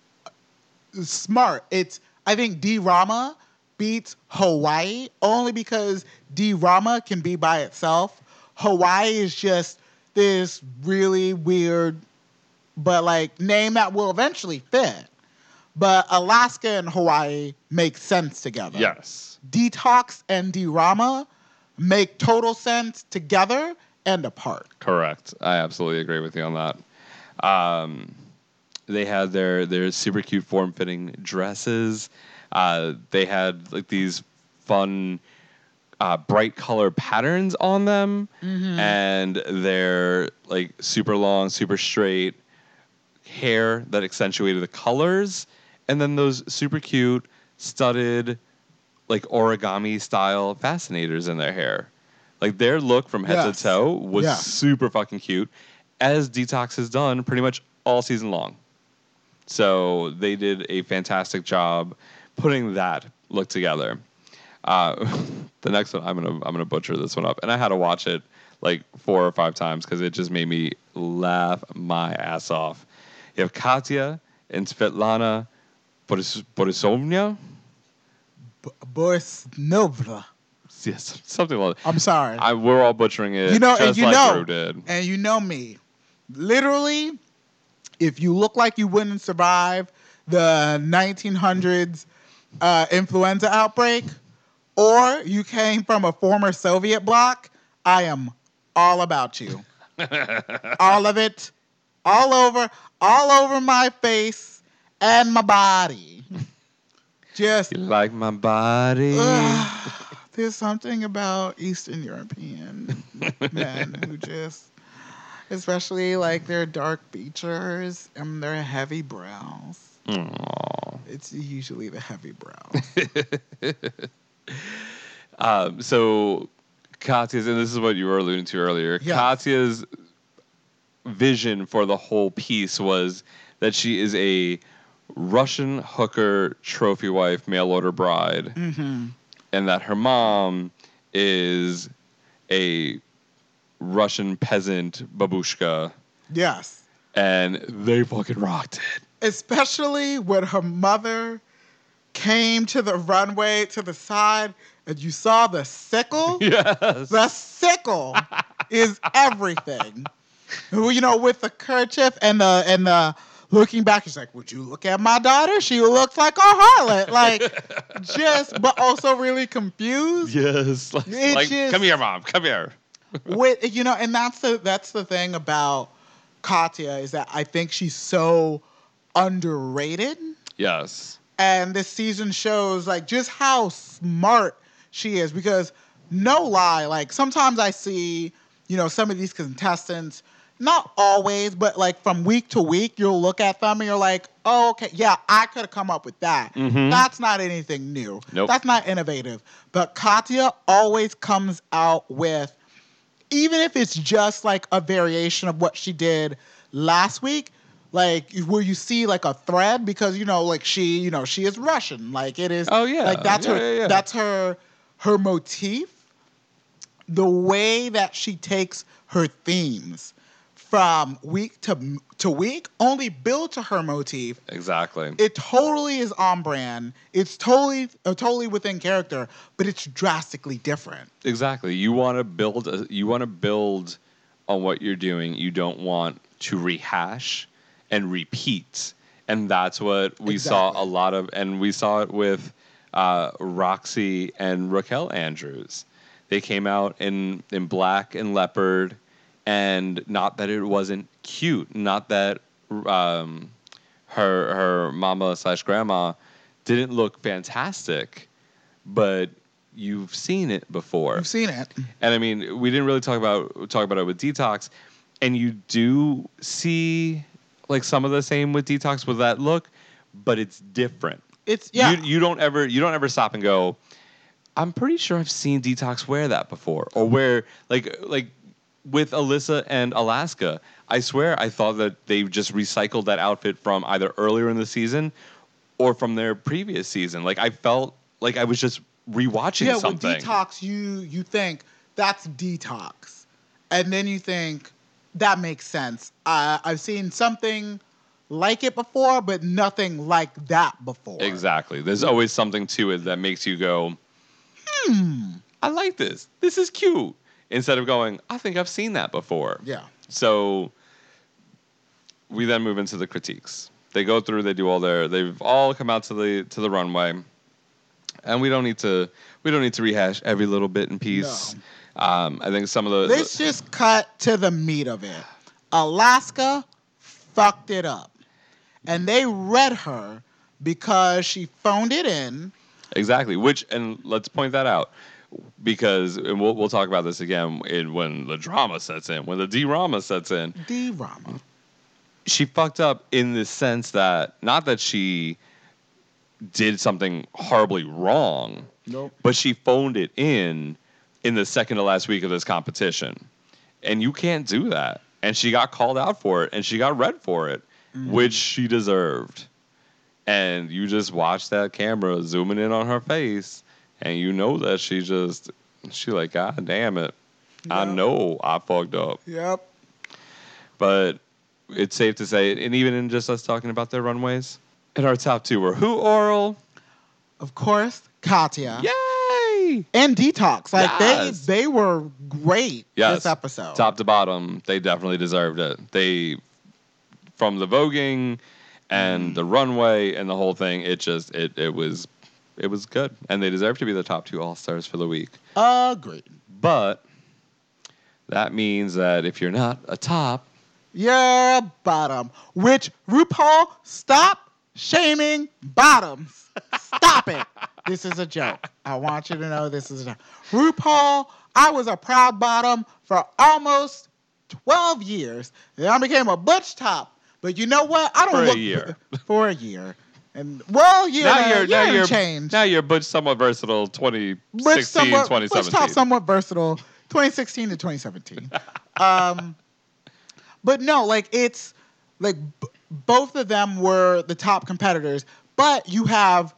Speaker 3: is smart. It's I think D-Rama beats Hawaii only because D-Rama can be by itself. Hawaii is just this really weird, but like name that will eventually fit. But Alaska and Hawaii make sense together.
Speaker 4: Yes.
Speaker 3: Detox and D-Rama make total sense together and apart.
Speaker 4: Correct. I absolutely agree with you on that. Um, they had their their super cute form fitting dresses. Uh, they had like these fun uh, bright color patterns on them,
Speaker 3: Mm-hmm.
Speaker 4: and their like super long, super straight hair that accentuated the colors, and then those super cute studded like origami style fascinators in their hair. Like their look from head
Speaker 3: Yes.
Speaker 4: to toe was
Speaker 3: Yeah.
Speaker 4: super fucking cute, as Detox has done pretty much all season long. So they did a fantastic job putting that look together. Uh, the next one, I'm gonna I'm gonna butcher this one up, and I had to watch it like four or five times because it just made me laugh my ass off. You have Katya and Svetlana Boris- Borisovna.
Speaker 3: B- Boris Nova.
Speaker 4: Yes, something like that.
Speaker 3: I'm sorry.
Speaker 4: I, we're all butchering it,
Speaker 3: You know,
Speaker 4: just
Speaker 3: and you
Speaker 4: like
Speaker 3: know,
Speaker 4: Drew did.
Speaker 3: and you know me. Literally, if you look like you wouldn't survive the nineteen hundreds uh, influenza outbreak, or you came from a former Soviet bloc, I am all about you. All of it, all over, all over my face and my body. Just
Speaker 4: You like my body?
Speaker 3: Ugh, there's something about Eastern European men who just, especially like their dark features and their heavy brows.
Speaker 4: Aw.
Speaker 3: It's usually the heavy brows.
Speaker 4: Um, so Katya's, and this is what you were alluding to earlier.
Speaker 3: Yes.
Speaker 4: Katya's vision for the whole piece was that she is a Russian hooker trophy wife, mail order bride,
Speaker 3: Mm-hmm.
Speaker 4: and that her mom is a Russian peasant babushka,
Speaker 3: Yes.
Speaker 4: and they fucking rocked it.
Speaker 3: Especially when her mother came to the runway to the side and you saw the sickle.
Speaker 4: Yes.
Speaker 3: The sickle is everything. You know, with the kerchief and the and the looking back, she's like, "Would you look at my daughter? She looks like a harlot." Like, just, but also really confused.
Speaker 4: Yes. Like,
Speaker 3: It
Speaker 4: like,
Speaker 3: just-
Speaker 4: come here, mom. Come here.
Speaker 3: With you know, and that's the that's the thing about Katya is that I think she's so underrated.
Speaker 4: Yes.
Speaker 3: And this season shows like just how smart she is because no lie, like sometimes I see, you know, some of these contestants, not always, but like from week to week, you'll look at them and you're like, oh, okay, yeah, I could have come up with that.
Speaker 4: Mhm.
Speaker 3: That's not anything new.
Speaker 4: Nope.
Speaker 3: That's not innovative. But Katya always comes out with, even if it's just like a variation of what she did last week, like where you see like a thread because you know like she you know she is Russian, like it is
Speaker 4: Oh, yeah.
Speaker 3: like that's
Speaker 4: Yeah,
Speaker 3: her
Speaker 4: yeah, yeah.
Speaker 3: that's her her motif, the way that she takes her themes from week to to week only build to her motif.
Speaker 4: Exactly.
Speaker 3: It totally is on brand. It's totally uh, totally within character, but it's drastically different.
Speaker 4: Exactly. You want to build. A, you want to build on what you're doing. You don't want to rehash and repeat. And that's what we saw
Speaker 3: Exactly.
Speaker 4: a lot of. And we saw it with uh, Roxy and Raquel Andrews. They came out in, in black and leopard, and not that it wasn't cute, not that um, her her mama slash grandma didn't look fantastic, but you've seen it before.
Speaker 3: You've seen it.
Speaker 4: And I mean, we didn't really talk about talk about it with Detox, and you do see like some of the same with Detox with that look, but it's different.
Speaker 3: It's yeah.
Speaker 4: You, you don't ever you don't ever stop and go, I'm pretty sure I've seen Detox wear that before, or wear like like with Alyssa and Alaska. I swear I thought that they just recycled that outfit from either earlier in the season or from their previous season. Like I felt like I was just rewatching
Speaker 3: yeah,
Speaker 4: something.
Speaker 3: with Detox, you you think that's Detox, and then you think that makes sense. Uh, I've seen something like it before, but nothing like that before.
Speaker 4: Exactly. There's always something to it that makes you go, hmm, I like this. This is cute. Instead of going, I think I've seen that before.
Speaker 3: Yeah.
Speaker 4: So we then move into the critiques. They go through, they do all their, they've all come out to the to the runway, and we don't need to we don't need to rehash every little bit and piece.
Speaker 3: No.
Speaker 4: Um, I think some of the
Speaker 3: Let's
Speaker 4: the,
Speaker 3: just cut to the meat of it. Alaska fucked it up, and they read her because she phoned it in.
Speaker 4: Exactly. Which, and let's point that out, because and we'll we'll talk about this again in, when the drama sets in, when the D-rama sets in.
Speaker 3: D-rama.
Speaker 4: She fucked up in the sense that not that she did something horribly wrong,
Speaker 3: Nope.
Speaker 4: but she phoned it in in the second to last week of this competition, and you can't do that. And she got called out for it, and she got read for it, mm. which she deserved. And you just watch that camera zooming in on her face, and you know that she just, she like, God damn it. Yep. I know I fucked up.
Speaker 3: Yep.
Speaker 4: But it's safe to say, and even in just us talking about their runways, and our top two were who, Oral?
Speaker 3: Of course, Katya.
Speaker 4: Yay!
Speaker 3: And Detox. Like,
Speaker 4: yes.
Speaker 3: they they were great
Speaker 4: yes.
Speaker 3: this episode.
Speaker 4: Top to bottom, they definitely deserved it. They, from the voguing and the runway and the whole thing, it just it it was it was good, and they deserve to be the top two all stars for the week.
Speaker 3: Agreed.
Speaker 4: But that means that if you're not a top,
Speaker 3: you're a bottom. Which RuPaul, stop shaming bottoms. Stop it. This is a joke. I want you to know this is a joke. RuPaul, I was a proud bottom for almost twelve years. Then I became a butch top. But you know what? I don't
Speaker 4: for
Speaker 3: look
Speaker 4: a year.
Speaker 3: For a year. And well, you
Speaker 4: now
Speaker 3: know,
Speaker 4: you're now
Speaker 3: you're
Speaker 4: you're
Speaker 3: changed.
Speaker 4: Now you're butch somewhat versatile twenty sixteen,
Speaker 3: Butch somewhat,
Speaker 4: twenty seventeen.
Speaker 3: Butch top somewhat versatile twenty sixteen to twenty seventeen. um, but no, like it's like b- both of them were the top competitors, but you have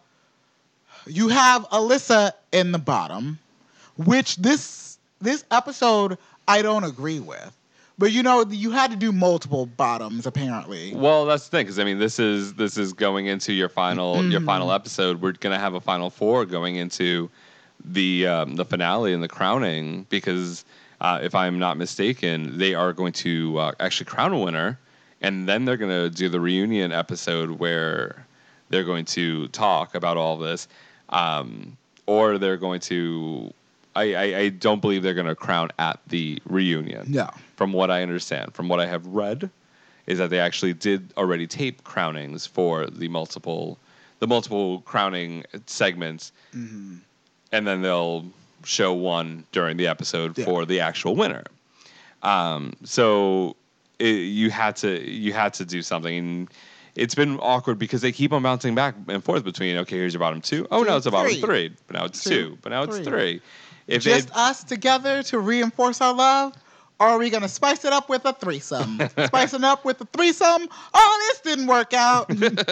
Speaker 3: you have Alyssa in the bottom, which this this episode I don't agree with. But you know, you had to do multiple bottoms apparently.
Speaker 4: Well, that's the thing, because I mean, this is this is going into your final mm-hmm. your final episode. We're gonna have a final four going into the um, the finale and the crowning, because uh, if I'm not mistaken, they are going to uh, actually crown a winner, and then they're gonna do the reunion episode where they're going to talk about all this, um, or they're going to. I, I, I don't believe they're going to crown at the reunion.
Speaker 3: No.
Speaker 4: From what I understand, from what I have read, is that they actually did already tape crownings for the multiple, the multiple crowning segments, mm-hmm. and then they'll show one during the episode yeah. for the actual winner. Um, so it, you had to you had to do something. And it's been awkward because they keep on bouncing back and forth between, okay, here's your bottom two. Oh,
Speaker 3: two,
Speaker 4: no, it's a bottom
Speaker 3: three.
Speaker 4: three. But now it's two. two but now
Speaker 3: three.
Speaker 4: it's three. If
Speaker 3: Just us together to reinforce our love? Or are we going to spice it up with a threesome? Spice it up with a threesome? Oh, this didn't work out.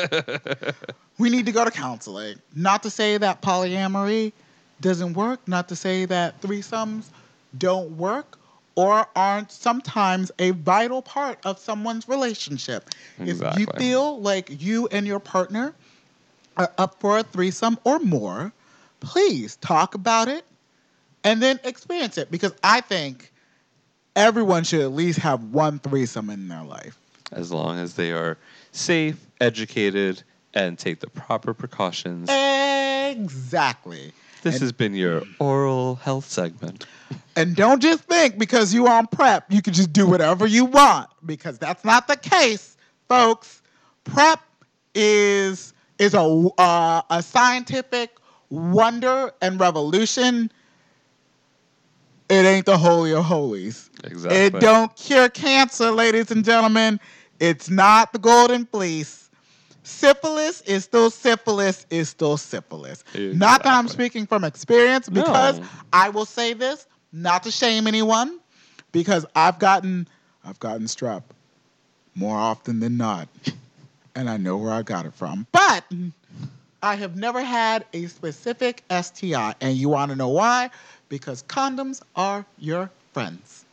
Speaker 3: We need to go to counseling. Not to say that polyamory doesn't work. Not to say that threesomes don't work or aren't sometimes a vital part of someone's relationship.
Speaker 4: Exactly.
Speaker 3: If you feel like you and your partner are up for a threesome or more, please talk about it. And then experience it, because I think everyone should at least have one threesome in their life.
Speaker 4: As long as they are safe, educated, and take the proper precautions.
Speaker 3: Amen. Exactly.
Speaker 4: This
Speaker 3: And-
Speaker 4: has been your oral health segment.
Speaker 3: And don't just think because you on prep, you can just do whatever you want, because that's not the case, folks. Prep is is a uh, a scientific wonder and revolution. It ain't the holy of holies.
Speaker 4: Exactly.
Speaker 3: It don't cure cancer, ladies and gentlemen. It's not the golden fleece. Syphilis is still syphilis is still syphilis. Not that I'm
Speaker 4: Exactly.
Speaker 3: speaking from experience, because
Speaker 4: No.
Speaker 3: I will say this, not to shame anyone, because I've gotten I've gotten strep more often than not, and I know where I got it from. But I have never had a specific S T I, and you want to know why? Because condoms are your friends.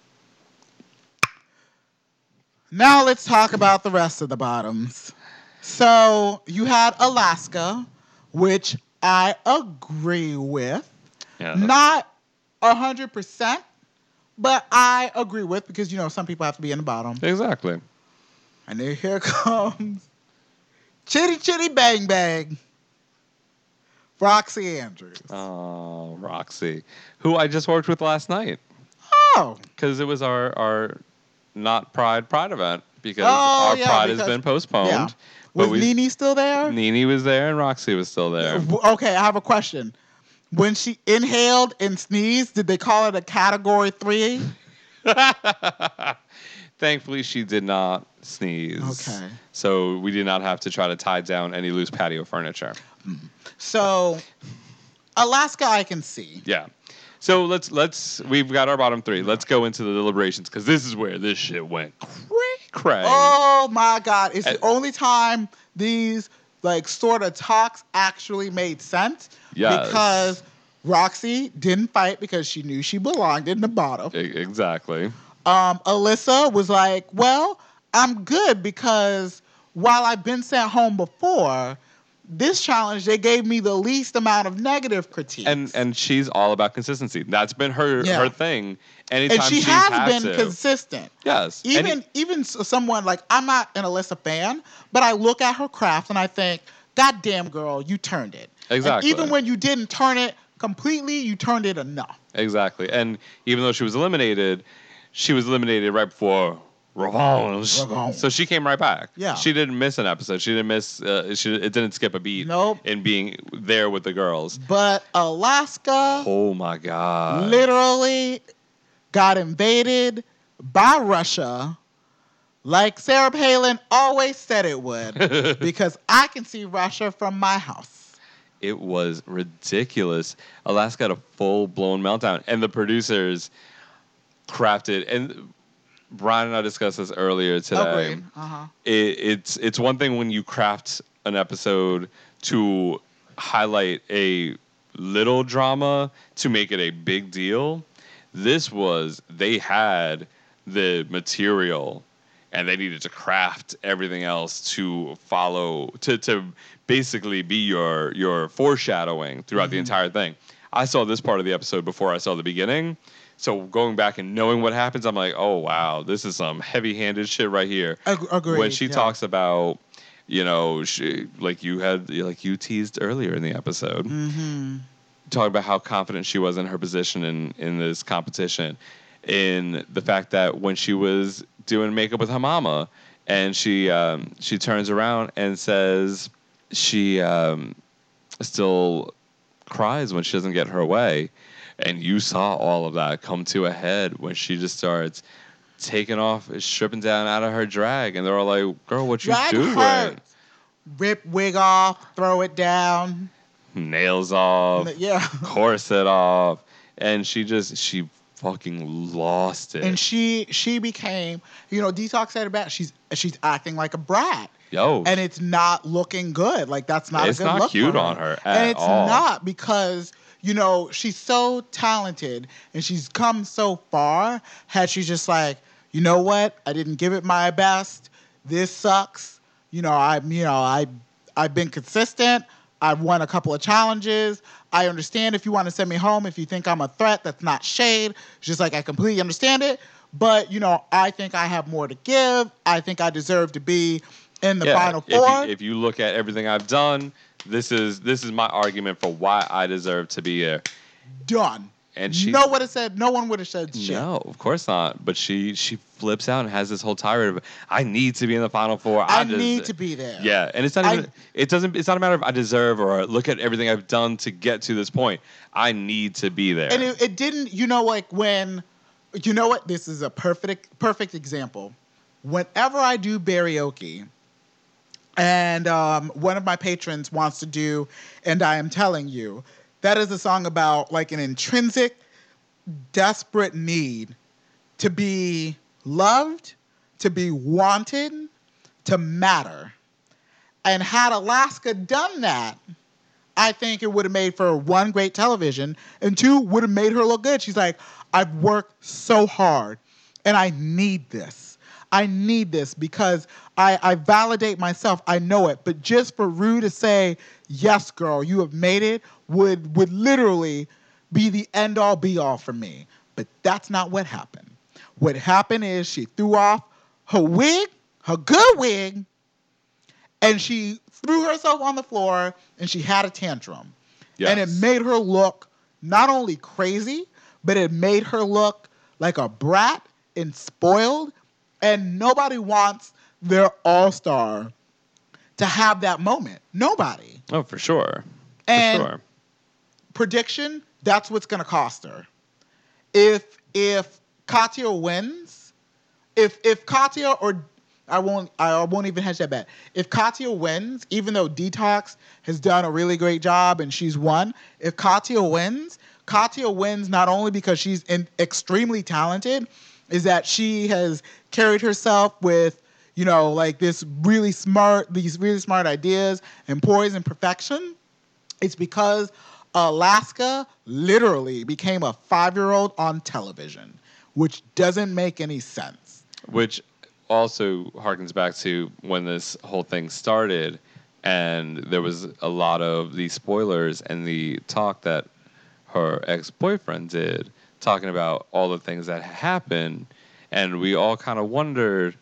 Speaker 3: Now let's talk about the rest of the bottoms. So you had Alaska, which I agree with.
Speaker 4: Yeah.
Speaker 3: Not one hundred percent, but I agree with, because, you know, some people have to be in the bottom.
Speaker 4: Exactly.
Speaker 3: And then here comes Chitty Chitty Bang Bang, Roxy Andrews.
Speaker 4: Oh, Roxy, who I just worked with last night
Speaker 3: Oh,
Speaker 4: because it was our our not Pride Pride event because
Speaker 3: Oh,
Speaker 4: our
Speaker 3: yeah,
Speaker 4: Pride has
Speaker 3: because-
Speaker 4: been postponed.
Speaker 3: yeah.
Speaker 4: But
Speaker 3: Was
Speaker 4: we,
Speaker 3: Nene still there?
Speaker 4: Nene was there and Roxy was still there.
Speaker 3: W- Okay, I have a question. When she inhaled and sneezed, did they call it a category three?
Speaker 4: Thankfully, she did not sneeze.
Speaker 3: Okay.
Speaker 4: So we did not have to try to tie down any loose patio furniture.
Speaker 3: So, Alaska, I can see.
Speaker 4: Yeah. So let's let's we've got our bottom three. Let's go into the deliberations because this is where this shit went cray cray.
Speaker 3: Oh my God! It's the
Speaker 4: Uh,
Speaker 3: only time these like sort of talks actually made sense.
Speaker 4: Yes.
Speaker 3: Because Roxy didn't fight because she knew she belonged in the bottom.
Speaker 4: E- exactly.
Speaker 3: Um, Alyssa was like, "Well, I'm good because while I've been sent home before, this challenge they gave me the least amount of negative critiques."
Speaker 4: And and she's all about consistency. That's been her
Speaker 3: Yeah.
Speaker 4: her thing. Anytime
Speaker 3: and she
Speaker 4: she's
Speaker 3: has
Speaker 4: had
Speaker 3: been
Speaker 4: to.
Speaker 3: consistent.
Speaker 4: Yes. And
Speaker 3: Even even s- someone like, I'm not an Alyssa fan, but I look at her craft and I think, God damn, girl, you turned it. And
Speaker 4: Exactly.
Speaker 3: even when you didn't turn it completely, you turned it enough.
Speaker 4: Exactly. And even though she was eliminated, she was eliminated right before Revanche.
Speaker 3: Revanche.
Speaker 4: So she came right back.
Speaker 3: Yeah.
Speaker 4: She didn't miss an episode. She didn't miss. Uh, she it didn't skip a beat.
Speaker 3: Nope.
Speaker 4: In being there with the girls.
Speaker 3: But Alaska
Speaker 4: Oh my god.
Speaker 3: literally got invaded by Russia, like Sarah Palin always said it would, because I can see Russia from my house.
Speaker 4: It was ridiculous. Alaska had a full blown meltdown, and the producers crafted. And Brian and I discussed this earlier today.
Speaker 3: Agreed. Uh-huh.
Speaker 4: It, it's it's one thing when you craft an episode to highlight a little drama to make it a big deal. This was they had the material and they needed to craft everything else to follow to to basically be your your foreshadowing throughout the entire thing. I saw this part of the episode before I saw the beginning. So going back and knowing what happens, I'm like, oh wow, this is some heavy-handed shit right here.
Speaker 3: Ag- agreed.
Speaker 4: When she
Speaker 3: yeah.
Speaker 4: talks about, you know, she, like you had, like you teased earlier in the episode,
Speaker 3: Mm-hmm.
Speaker 4: talking about how confident she was in her position in in this competition, in the fact that when she was doing makeup with her mama, and she um, she turns around and says she um, still cries when she doesn't get her way. And you saw all of that come to a head when she just starts taking off, stripping down out of her drag. And they're all like, girl, what you
Speaker 3: Drag
Speaker 4: doing?
Speaker 3: hurts. Rip wig off, throw it down.
Speaker 4: Nails off,
Speaker 3: Yeah.
Speaker 4: corset off. And she just, she fucking lost it.
Speaker 3: And she she became, you know, Detox said it best. She's she's acting like a brat.
Speaker 4: Yo,
Speaker 3: And it's not looking good. Like, that's not
Speaker 4: It's
Speaker 3: a good
Speaker 4: not
Speaker 3: look
Speaker 4: cute
Speaker 3: for
Speaker 4: on her at
Speaker 3: And it's
Speaker 4: all.
Speaker 3: not, because, you know, she's so talented and she's come so far. Had she just like, you know what? I didn't give it my best. This sucks. You know, I'm, you know, I I've been consistent. I've won a couple of challenges. I understand if you want to send me home, if you think I'm a threat, that's not shade. It's just like, I completely understand it. But, you know, I think I have more to give. I think I deserve to be in the
Speaker 4: yeah,
Speaker 3: final
Speaker 4: if you-
Speaker 3: four.
Speaker 4: If you, look at everything I've done, This is this is my argument for why I deserve to be here.
Speaker 3: Done.
Speaker 4: And she
Speaker 3: no would have said. No one would have said shit.
Speaker 4: No, of course not. But she she flips out and has this whole tirade of I need to be in the Final Four.
Speaker 3: I,
Speaker 4: I des-
Speaker 3: need to be there.
Speaker 4: Yeah, and it's not
Speaker 3: I-
Speaker 4: even. It doesn't. It's not a matter of I deserve or look at everything I've done to get to this point. I need to be there.
Speaker 3: And it, it didn't. You know, like when. You know what? This is a perfect perfect example. Whenever I do karaoke, and um, one of my patrons wants to do, and I am telling you, that is a song about like an intrinsic, desperate need to be loved, to be wanted, to matter. And had Alaska done that, I think it would have made for one, great television, and two, would have made her look good. She's like, I've worked so hard, and I need this. I need this because I, I validate myself. I know it. But just for Rue to say, yes, girl, you have made it, would would literally be the end-all, be-all for me. But that's not what happened. What happened is she threw off her wig, her good wig, and she threw herself on the floor, and she had a tantrum.
Speaker 4: Yes.
Speaker 3: And it made her look not only crazy, but it made her look like a brat and spoiled. And nobody wants their all-star to have that moment. Nobody.
Speaker 4: Oh, for sure.
Speaker 3: And
Speaker 4: for sure.
Speaker 3: Prediction, that's what's going to cost her. If if Katya wins, if if Katya or I won't I won't even hedge that bet. If Katya wins, even though Detox has done a really great job and she's won, if Katya wins, Katya wins not only because she's in, extremely talented, is that she has carried herself with, you know, like this really smart, these really smart ideas and poise and perfection. It's because Alaska literally became a five-year-old on television, which doesn't make any sense.
Speaker 4: Which also harkens back to when this whole thing started, and there was a lot of the spoilers and the talk that her ex-boyfriend did, talking about all the things that happened, and we all kind of wondered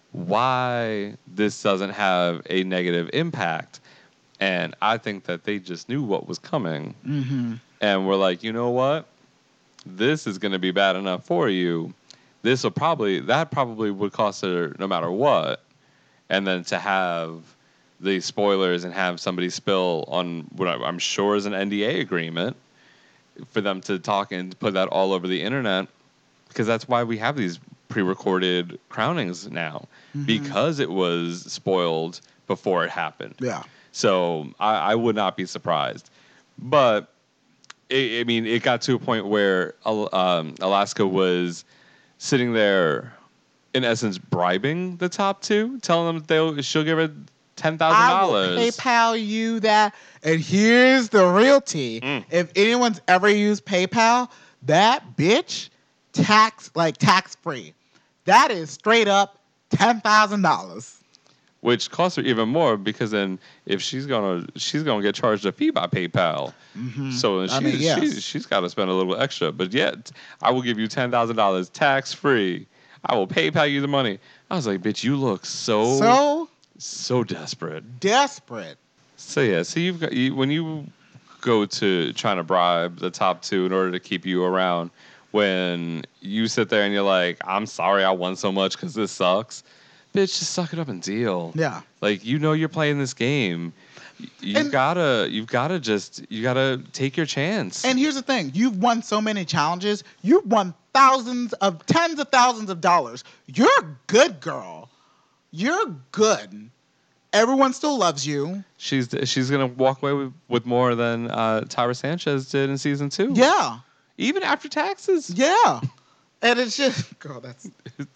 Speaker 4: why this doesn't have a negative impact. And I think that they just knew what was coming.
Speaker 3: Mm-hmm.
Speaker 4: And we're like, you know what? This is going to be bad enough for you. This will probably, that probably would cost her no matter what. And then to have the spoilers and have somebody spill on what I'm sure is an N D A agreement for them to talk and put that all over the internet, because that's why we have these pre-recorded crownings now,
Speaker 3: Mm-hmm.
Speaker 4: because it was spoiled before it happened.
Speaker 3: Yeah.
Speaker 4: So I, I would not be surprised. But, it, I mean, it got to a point where um, Alaska was sitting there, in essence, bribing the top two, telling them they'll she'll give her ten thousand
Speaker 3: I will
Speaker 4: dollars.
Speaker 3: PayPal you that. And here's the real tea.
Speaker 4: Mm.
Speaker 3: If anyone's ever used PayPal, that bitch tax like tax free. That is straight up ten thousand dollars.
Speaker 4: Which costs her even more, because then if she's gonna she's gonna get charged a fee by PayPal.
Speaker 3: Mm-hmm.
Speaker 4: So then
Speaker 3: I
Speaker 4: she,
Speaker 3: mean, yes.
Speaker 4: she she's got to spend a little extra. But yet I will give you ten thousand dollars tax free. I will PayPal you the money. I was like, bitch, you look so
Speaker 3: So
Speaker 4: so desperate.
Speaker 3: desperate.
Speaker 4: So yeah, so you've got you, when you go to trying to bribe the top two in order to keep you around, when you sit there and you're like, I'm sorry I won so much because this sucks. Bitch, just suck it up and deal.
Speaker 3: Yeah.
Speaker 4: Like, you know you're playing this game. You
Speaker 3: And-
Speaker 4: gotta, you've gotta just, you gotta take your chance.
Speaker 3: And here's the thing. You've won so many challenges. You've won thousands of, tens of thousands of dollars. You're a good girl. You're good. Everyone still loves you.
Speaker 4: she's she's gonna walk away with, with more than uh, Tyra Sanchez did in season two.
Speaker 3: Yeah.
Speaker 4: Even after taxes.
Speaker 3: Yeah. And it's just, girl, that's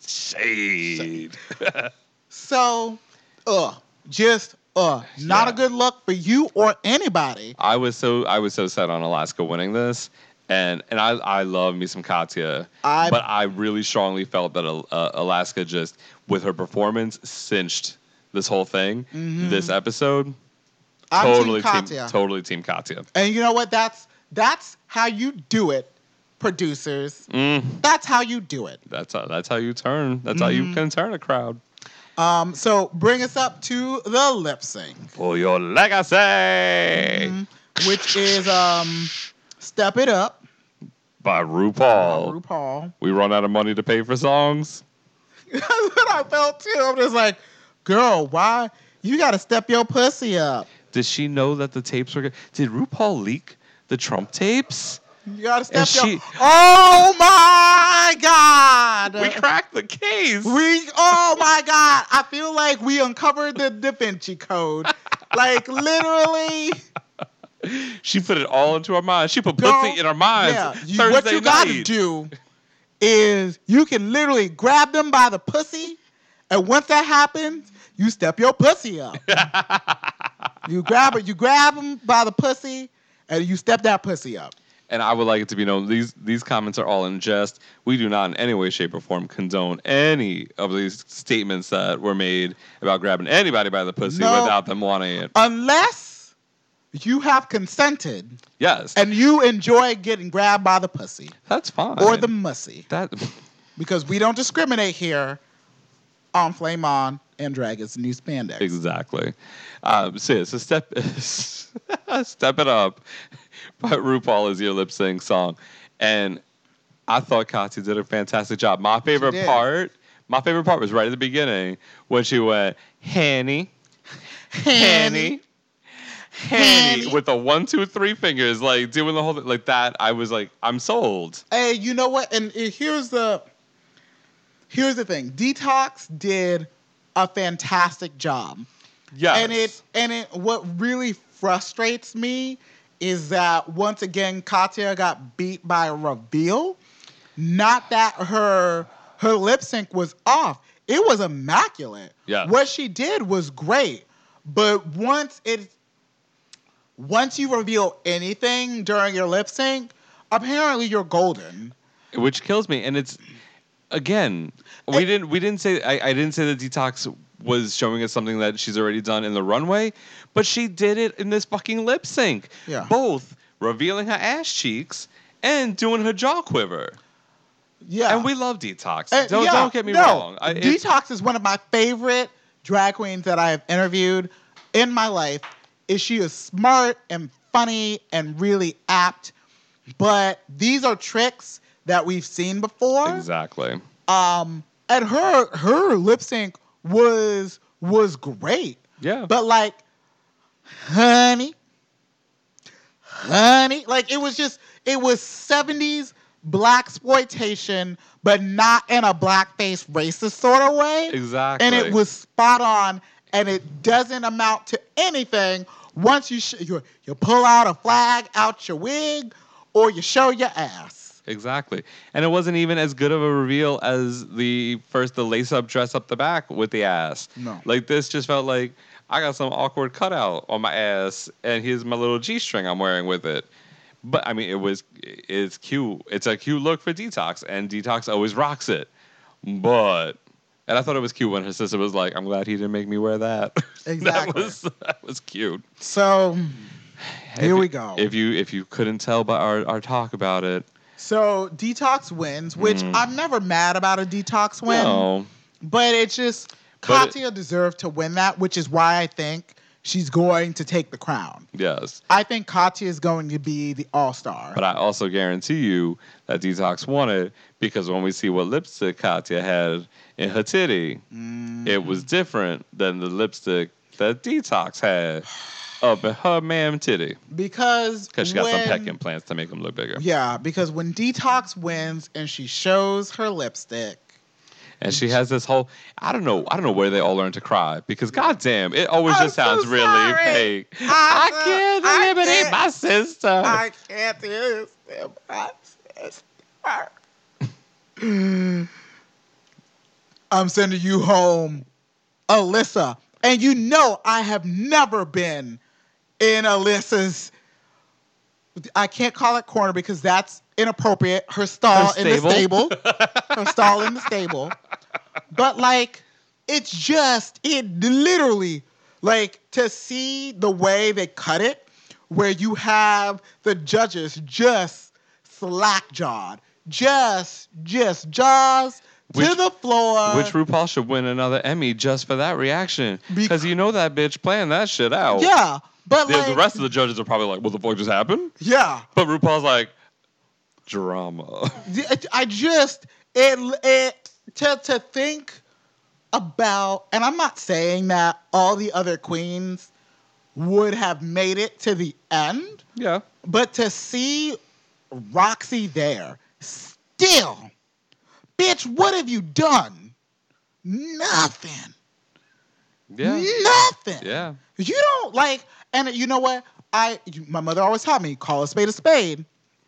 Speaker 4: Shade.
Speaker 3: so, uh, just, uh, not
Speaker 4: Yeah.
Speaker 3: a good look for you or anybody.
Speaker 4: I was so I was so set on Alaska winning this, and and I I love me some Katya,
Speaker 3: I-
Speaker 4: but I really strongly felt that uh, Alaska just with her performance cinched this whole thing,
Speaker 3: Mhm.
Speaker 4: this episode.
Speaker 3: I'm
Speaker 4: totally
Speaker 3: Team
Speaker 4: team,
Speaker 3: Katya.
Speaker 4: totally team Katya.
Speaker 3: And you know what? That's, that's how you do it, producers.
Speaker 4: Mm,
Speaker 3: That's how you do it.
Speaker 4: that's how, that's how you turn. That's how you
Speaker 3: Mhm.
Speaker 4: can turn a crowd.
Speaker 3: Um, so bring us up to the lip sync,
Speaker 4: For your legacy.
Speaker 3: Mhm. which is um, Step It Up
Speaker 4: By
Speaker 3: by
Speaker 4: RuPaul.
Speaker 3: RuPaul.
Speaker 4: We run out of money to pay for songs.
Speaker 3: That's what I felt too. I'm just like, girl, why you got to step your pussy up?
Speaker 4: Did she know that the tapes were good? Did RuPaul leak the Trump tapes?
Speaker 3: You got to
Speaker 4: And
Speaker 3: step your.
Speaker 4: she-
Speaker 3: Oh my God!
Speaker 4: We cracked the case.
Speaker 3: We. Oh my God! I feel like we uncovered the Da Vinci Code. Like literally.
Speaker 4: She put it all into our minds. She put
Speaker 3: Girl,
Speaker 4: pussy in our minds.
Speaker 3: Yeah, you,
Speaker 4: Thursday
Speaker 3: what you got to
Speaker 4: night.
Speaker 3: do is you can literally grab them by the pussy, and once that happens, you step your pussy up. you grab it. You grab them by the pussy, and you step that pussy up.
Speaker 4: And I would like it to be known these these comments are all in jest. We do not in any way, shape, or form condone any of these statements that were made about grabbing anybody by the pussy
Speaker 3: No.
Speaker 4: without them wanting it.
Speaker 3: Unless you have consented
Speaker 4: Yes,
Speaker 3: and you enjoy getting grabbed by the pussy
Speaker 4: that's fine.
Speaker 3: or the mussy,
Speaker 4: that
Speaker 3: because we don't discriminate here on Flame On and Dragons New Spandex.
Speaker 4: exactly. Um, sis, so step step it up. By RuPaul is your lip sync song, and I thought Katya did a fantastic job. My favorite
Speaker 3: did.
Speaker 4: part, my favorite part was right at the beginning when she went, "Hanny, Hanny, Hanny,"
Speaker 3: Hanny.
Speaker 4: with the one, two, three fingers, like doing the whole thing like that. I was like, I'm sold.
Speaker 3: Hey, you know what? And uh, here's the here's the thing. Detox did a fantastic job.
Speaker 4: Yes,
Speaker 3: And it and it what really frustrates me is that once again Katya got beat by a reveal. Not that her her lip sync was off. It was immaculate.
Speaker 4: Yeah.
Speaker 3: What she did was great. But once it once you reveal anything during your lip sync, apparently you're golden.
Speaker 4: which kills me. And it's again, we didn't we didn't say I, I didn't say that Detox was showing us something that she's already done in the runway, but she did it in this fucking lip sync.
Speaker 3: Yeah.
Speaker 4: Both revealing her ass cheeks and doing her jaw quiver.
Speaker 3: Yeah.
Speaker 4: And we love Detox.
Speaker 3: Uh,
Speaker 4: don't
Speaker 3: yeah,
Speaker 4: don't get me
Speaker 3: no.
Speaker 4: wrong. I, it's-
Speaker 3: Detox is one of my favorite drag queens that I have interviewed in my life. Is she is smart and funny and really apt, but these are tricks that we've seen before.
Speaker 4: exactly.
Speaker 3: Um, and her her lip sync was was great.
Speaker 4: Yeah.
Speaker 3: But like, honey, honey, like it was just it was seventies black exploitation, but not in a blackface racist sort of way.
Speaker 4: Exactly.
Speaker 3: And it was spot on, and it doesn't amount to anything once you sh- you you pull out a flag out your wig or you show your ass.
Speaker 4: Exactly. And it wasn't even as good of a reveal as the first the lace up dress up the back with the ass.
Speaker 3: No.
Speaker 4: Like this just felt like I got some awkward cutout on my ass and here's my little G string I'm wearing with it. But I mean it was it's cute. It's a cute look for Detox and Detox always rocks it. But and I thought it was cute when her sister was like, I'm glad he didn't make me wear that.
Speaker 3: Exactly.
Speaker 4: that was that was cute.
Speaker 3: So
Speaker 4: If
Speaker 3: here
Speaker 4: you-
Speaker 3: we go.
Speaker 4: If you if you couldn't tell by our, our talk about it.
Speaker 3: So Detox wins, which
Speaker 4: Mm.
Speaker 3: I'm never mad about a Detox win,
Speaker 4: No.
Speaker 3: but it's just
Speaker 4: But it-
Speaker 3: Katya deserved to win that, which is why I think she's going to take the crown.
Speaker 4: Yes.
Speaker 3: I think Katya is going to be the all-star.
Speaker 4: But I also guarantee you that Detox won it because when we see what lipstick Katya had in her titty,
Speaker 3: Mm.
Speaker 4: it was different than the lipstick that Detox had up in her ma'am titty.
Speaker 3: because
Speaker 4: Because she got some
Speaker 3: when-
Speaker 4: pec implants to make them look bigger.
Speaker 3: Yeah, because when Detox wins and she shows her lipstick,
Speaker 4: And she has this whole I don't know I don't know where they all learn to cry because goddamn it always
Speaker 3: I'm
Speaker 4: just sounds
Speaker 3: so
Speaker 4: really
Speaker 3: sorry.
Speaker 4: fake.
Speaker 3: I'm
Speaker 4: I
Speaker 3: so-
Speaker 4: can't
Speaker 3: I
Speaker 4: eliminate
Speaker 3: can't-
Speaker 4: my sister.
Speaker 3: I can't do this. My sister. I'm sending you home, Alyssa. And you know I have never been in Alyssa's, I can't call it corner because that's inappropriate. Her stall
Speaker 4: Her
Speaker 3: in the
Speaker 4: stable?
Speaker 3: stable. Her stall in the stable. But like, it's just, it literally, like to see the way they cut it, where you have the judges just slack jawed, just, just jaws
Speaker 4: Which-
Speaker 3: to the floor.
Speaker 4: Which RuPaul should win another Emmy just for that reaction.
Speaker 3: Bec-
Speaker 4: Because you know that bitch playing that shit out.
Speaker 3: yeah, but
Speaker 4: The,
Speaker 3: like,
Speaker 4: the rest of the judges are probably like, what the fuck just happened?
Speaker 3: yeah.
Speaker 4: But RuPaul's like, drama.
Speaker 3: I just it it to to think about, and I'm not saying that all the other queens would have made it to the end,
Speaker 4: Yeah.
Speaker 3: but to see Roxy there still, bitch, what have you done? Nothing.
Speaker 4: Yeah.
Speaker 3: Nothing.
Speaker 4: Yeah.
Speaker 3: You don't like, and you know what? I my mother always taught me, call a spade a spade.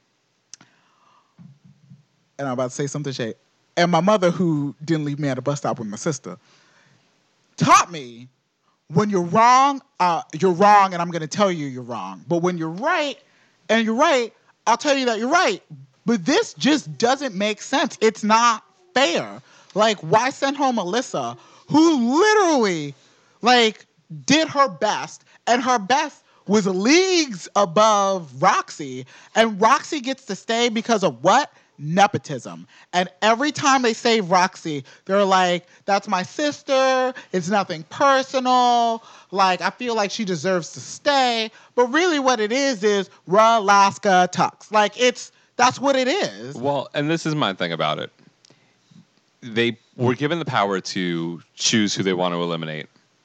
Speaker 3: And I'm about to say something shade. And my mother, who didn't leave me at a bus stop with my sister, taught me when you're wrong, uh, you're wrong, and I'm going to tell you you're wrong. But when you're right, and you're right, I'll tell you that you're right. But this just doesn't make sense. It's not fair. Like, why send home Alyssa, who literally, like, did her best, and her best was leagues above Roxy, and Roxy gets to stay because of what? Nepotism. And every time they save Roxy, they're like, that's my sister, it's nothing personal, like, I feel like she deserves to stay. But really what it is is Alaska Tux. Like, it's, that's what it is.
Speaker 4: Well, and this is my thing about it. They were given the power to choose who they want to eliminate.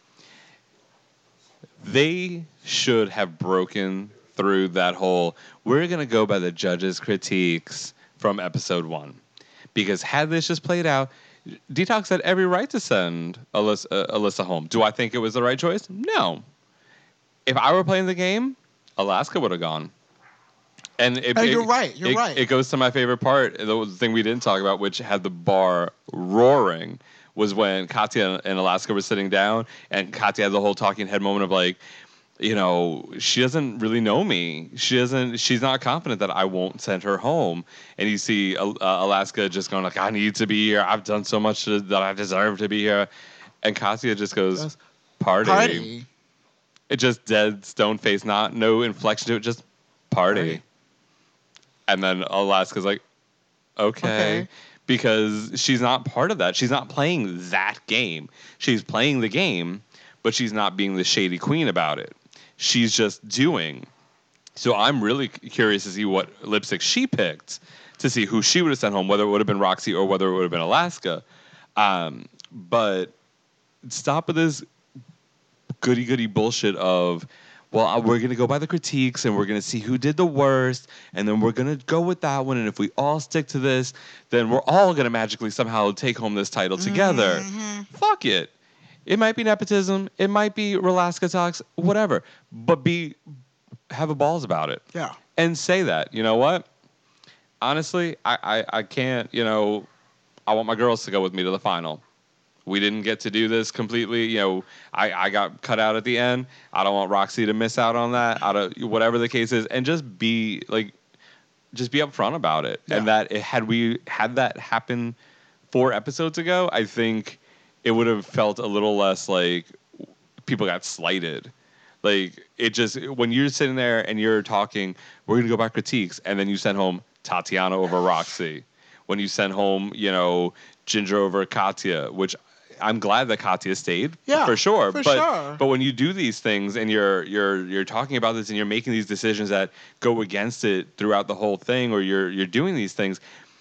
Speaker 4: They should have broken through that whole, we're going to go by the judges' critiques from episode one. Because had this just played out, Detox had every right to send Alyssa, uh, Alyssa home. Do I think it was the right choice? No. If I were playing the game, Alaska would have gone. And it,
Speaker 3: Oh,
Speaker 4: it-
Speaker 3: you're right, you're
Speaker 4: it-
Speaker 3: right.
Speaker 4: It goes to my favorite part, the thing we didn't talk about, which had the bar roaring, was when Katya and Alaska were sitting down, and Katya had the whole talking head moment of like, you know, she doesn't really know me. She doesn't. She's not confident that I won't send her home. And you see uh, Alaska just going like, I need to be here. I've done so much to, that I deserve to be here. And Katya just goes,
Speaker 3: Just
Speaker 4: party.
Speaker 3: Party.
Speaker 4: It just dead stone face, not no inflection to it, just party.
Speaker 3: Party.
Speaker 4: And then Alaska's like, okay.
Speaker 3: Okay.
Speaker 4: Because she's not part of that. She's not playing that game. She's playing the game, but she's not being the shady queen about it. She's just doing. So I'm really curious to see what lipstick she picked, to see who she would have sent home, whether it would have been Roxy or whether it would have been Alaska. Um, but stop with this goody goody bullshit of, well, uh, we're going to go by the critiques and we're going to see who did the worst, and then we're going to go with that one. And if we all stick to this, then we're all going to magically somehow take home this title together.
Speaker 3: Mm-hmm.
Speaker 4: Fuck it. It might be nepotism. It might be Relaska Talks, whatever. But be have a balls about it.
Speaker 3: Yeah.
Speaker 4: And say that. You know what? Honestly, I, I, I can't, you know, I want my girls to go with me to the final. We didn't get to do this completely. You know, I, I got cut out at the end. I don't want Roxy to miss out on that, out of whatever the case is. And just be, like, just be upfront about it.
Speaker 3: Yeah.
Speaker 4: And that it, had we had that happen four episodes ago, I think it would have felt a little less like people got slighted. Like, it just, when you're sitting there and you're talking, we're going to go by critiques, and then you send home Tatiana over Roxy. When you send home, you know, Ginger over Katya, which I'm glad that Katya stayed,
Speaker 3: Yeah,
Speaker 4: for sure.
Speaker 3: for
Speaker 4: but,
Speaker 3: sure.
Speaker 4: But when you do these things and you're you're you're talking about this and you're making these decisions that go against it throughout the whole thing, or you're you're doing these things,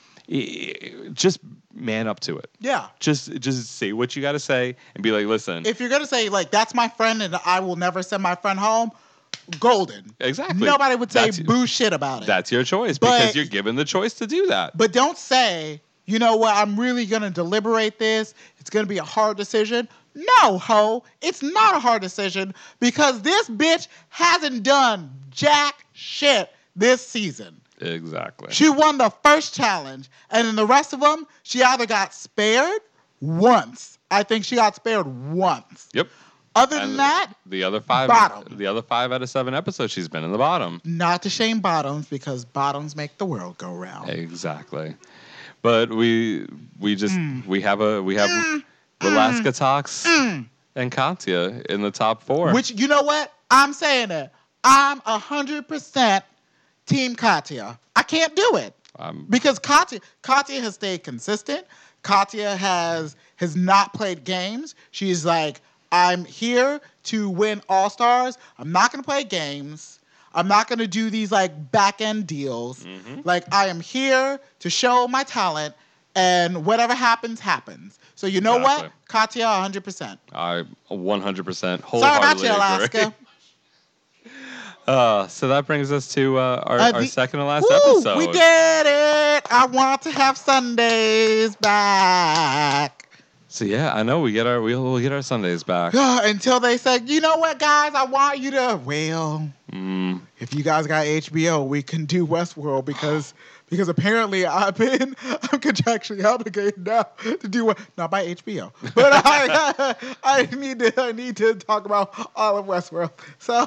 Speaker 4: i- just man up to it.
Speaker 3: Yeah.
Speaker 4: Just just say what you got to say and be like, listen.
Speaker 3: If you're gonna say like that's my friend and I will never send my friend home, golden.
Speaker 4: Exactly.
Speaker 3: Nobody would say
Speaker 4: That's-
Speaker 3: boo shit about it.
Speaker 4: That's your choice
Speaker 3: But-
Speaker 4: because you're given the choice to do that.
Speaker 3: But don't say, you know what, I'm really gonna deliberate this. It's gonna be a hard decision. No, ho, it's not a hard decision because this bitch hasn't done jack shit this season.
Speaker 4: Exactly.
Speaker 3: She won the first challenge, and in the rest of them, she either got spared once. I think she got spared once.
Speaker 4: Yep.
Speaker 3: Other than
Speaker 4: And
Speaker 3: that,
Speaker 4: the other five,
Speaker 3: bottom.
Speaker 4: the other five out of seven episodes, she's been in the bottom.
Speaker 3: not to shame bottoms because bottoms make the world go round.
Speaker 4: Exactly. But we we just
Speaker 3: Mm.
Speaker 4: we have a we have Alaska Talks and Katya in the top four.
Speaker 3: Which, you know what? I'm saying it. I'm one hundred percent Team Katya. I can't do it.
Speaker 4: um,
Speaker 3: Because Katya, Katya has stayed consistent. Katya has has not played games. She's like, I'm here to win All Stars. I'm not going to play games. I'm not going to do these like back end deals. Mm-hmm. Like, I am here to show my talent, and whatever happens, happens. So you know
Speaker 4: Exactly.
Speaker 3: what? Katya, one hundred percent.
Speaker 4: I one hundred percent
Speaker 3: Sorry about
Speaker 4: wholeheartedly
Speaker 3: you,
Speaker 4: agree.
Speaker 3: Alaska.
Speaker 4: Uh, so that brings us to uh, our,
Speaker 3: Uh,
Speaker 4: our
Speaker 3: the-
Speaker 4: second and last
Speaker 3: Woo,
Speaker 4: episode.
Speaker 3: we did it. I want to have Sundays back.
Speaker 4: So yeah, I know we get our we'll, we'll get our Sundays back.
Speaker 3: Until they said, you know what, guys? I want you to. Well,
Speaker 4: Mm,
Speaker 3: if you guys got H B O, we can do Westworld because because apparently I've been I'm contractually obligated now to do what not by H B O, but I I need to I need to talk about all of Westworld. So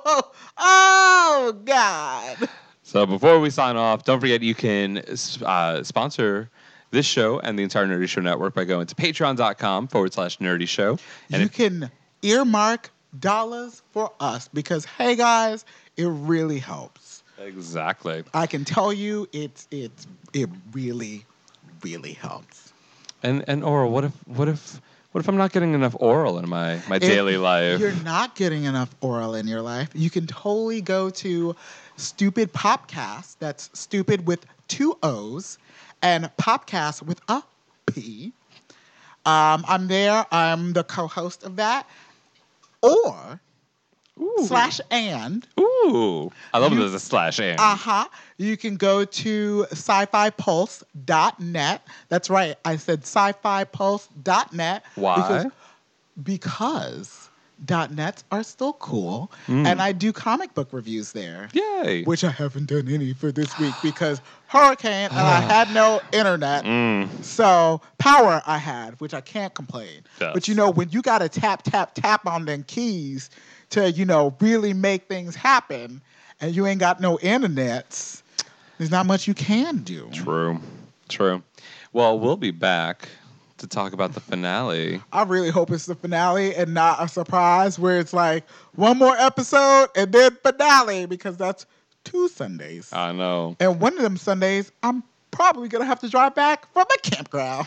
Speaker 3: oh God.
Speaker 4: So before we sign off, don't forget you can uh, sponsor this show and the entire Nerdy Show Network by going to patreon.com forward slash nerdy show. And
Speaker 3: You
Speaker 4: if-
Speaker 3: can earmark dollars for us because hey guys, it really helps.
Speaker 4: exactly.
Speaker 3: I can tell you it's it's it really, really helps.
Speaker 4: And and Oral, what if what if what if I'm not getting enough oral in my, my
Speaker 3: If
Speaker 4: daily life?
Speaker 3: You're not getting enough oral in your life. You can totally go to Stupid Popcast. That's stupid with two O's and Popcast with a P. Um, I'm there. I'm the co-host of that. Or
Speaker 4: Ooh.
Speaker 3: slash and.
Speaker 4: Ooh. I love
Speaker 3: You-
Speaker 4: there's a slash and.
Speaker 3: Uh-huh. You can go to sci fi pulse dot net. That's right. I said sci fi pulse dot net.
Speaker 4: Why?
Speaker 3: Because, because .nets are still cool.
Speaker 4: Mm.
Speaker 3: And I do comic book reviews there.
Speaker 4: Yay.
Speaker 3: Which I haven't done any for this week because hurricane and I had no internet.
Speaker 4: Mm.
Speaker 3: So power I had, which I can't complain.
Speaker 4: Yes.
Speaker 3: But you know, when you got to tap, tap, tap on them keys to, you know, really make things happen and you ain't got no internets, there's not much you can do.
Speaker 4: True. True. Well, we'll be back to talk about the finale.
Speaker 3: I really hope it's the finale and not a surprise where it's like one more episode and then finale because that's two Sundays.
Speaker 4: I know.
Speaker 3: And one of them Sundays, I'm probably going to have to drive back from the campground.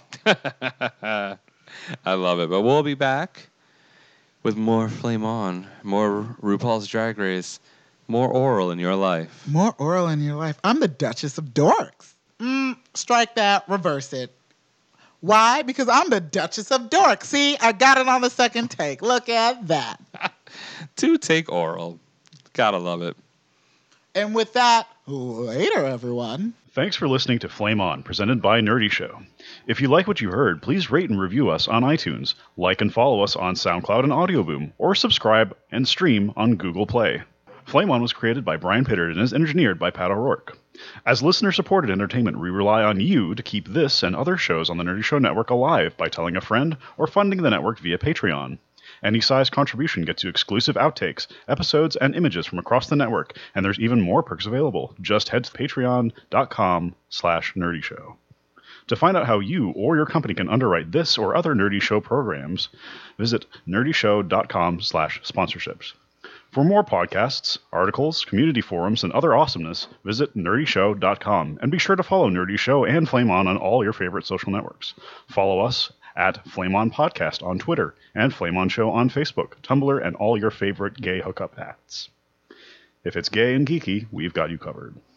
Speaker 4: I love it. But we'll be back with more Flame On, more RuPaul's Drag Race, more oral in your life.
Speaker 3: More oral in your life. I'm the Duchess of Dorks. Mm, strike that, reverse it. Why? Because I'm the Duchess of Dorks. See, I got it on the second take. Look at that.
Speaker 4: Two take oral. Gotta love it.
Speaker 3: And with that, later, everyone.
Speaker 5: Thanks for listening to Flame On, presented by Nerdy Show. If you like what you heard, please rate and review us on iTunes, like and follow us on SoundCloud and Audioboom, or subscribe and stream on Google Play. Flame On was created by Brian Pittard and is engineered by Pat O'Rourke. As listener-supported entertainment, we rely on you to keep this and other shows on the Nerdy Show Network alive by telling a friend or funding the network via Patreon. Any size contribution gets you exclusive outtakes, episodes, and images from across the network, and there's even more perks available. Just head to patreon.com slash nerdyshow. To find out how you or your company can underwrite this or other Nerdy Show programs, visit nerdyshow.com slash sponsorships. For more podcasts, articles, community forums, and other awesomeness, visit nerdy show dot com, and be sure to follow Nerdy Show and Flame On on all your favorite social networks. Follow us at Flame On Podcast on Twitter, and Flame On Show on Facebook, Tumblr, and all your favorite gay hookup apps. If it's gay and geeky, we've got you covered.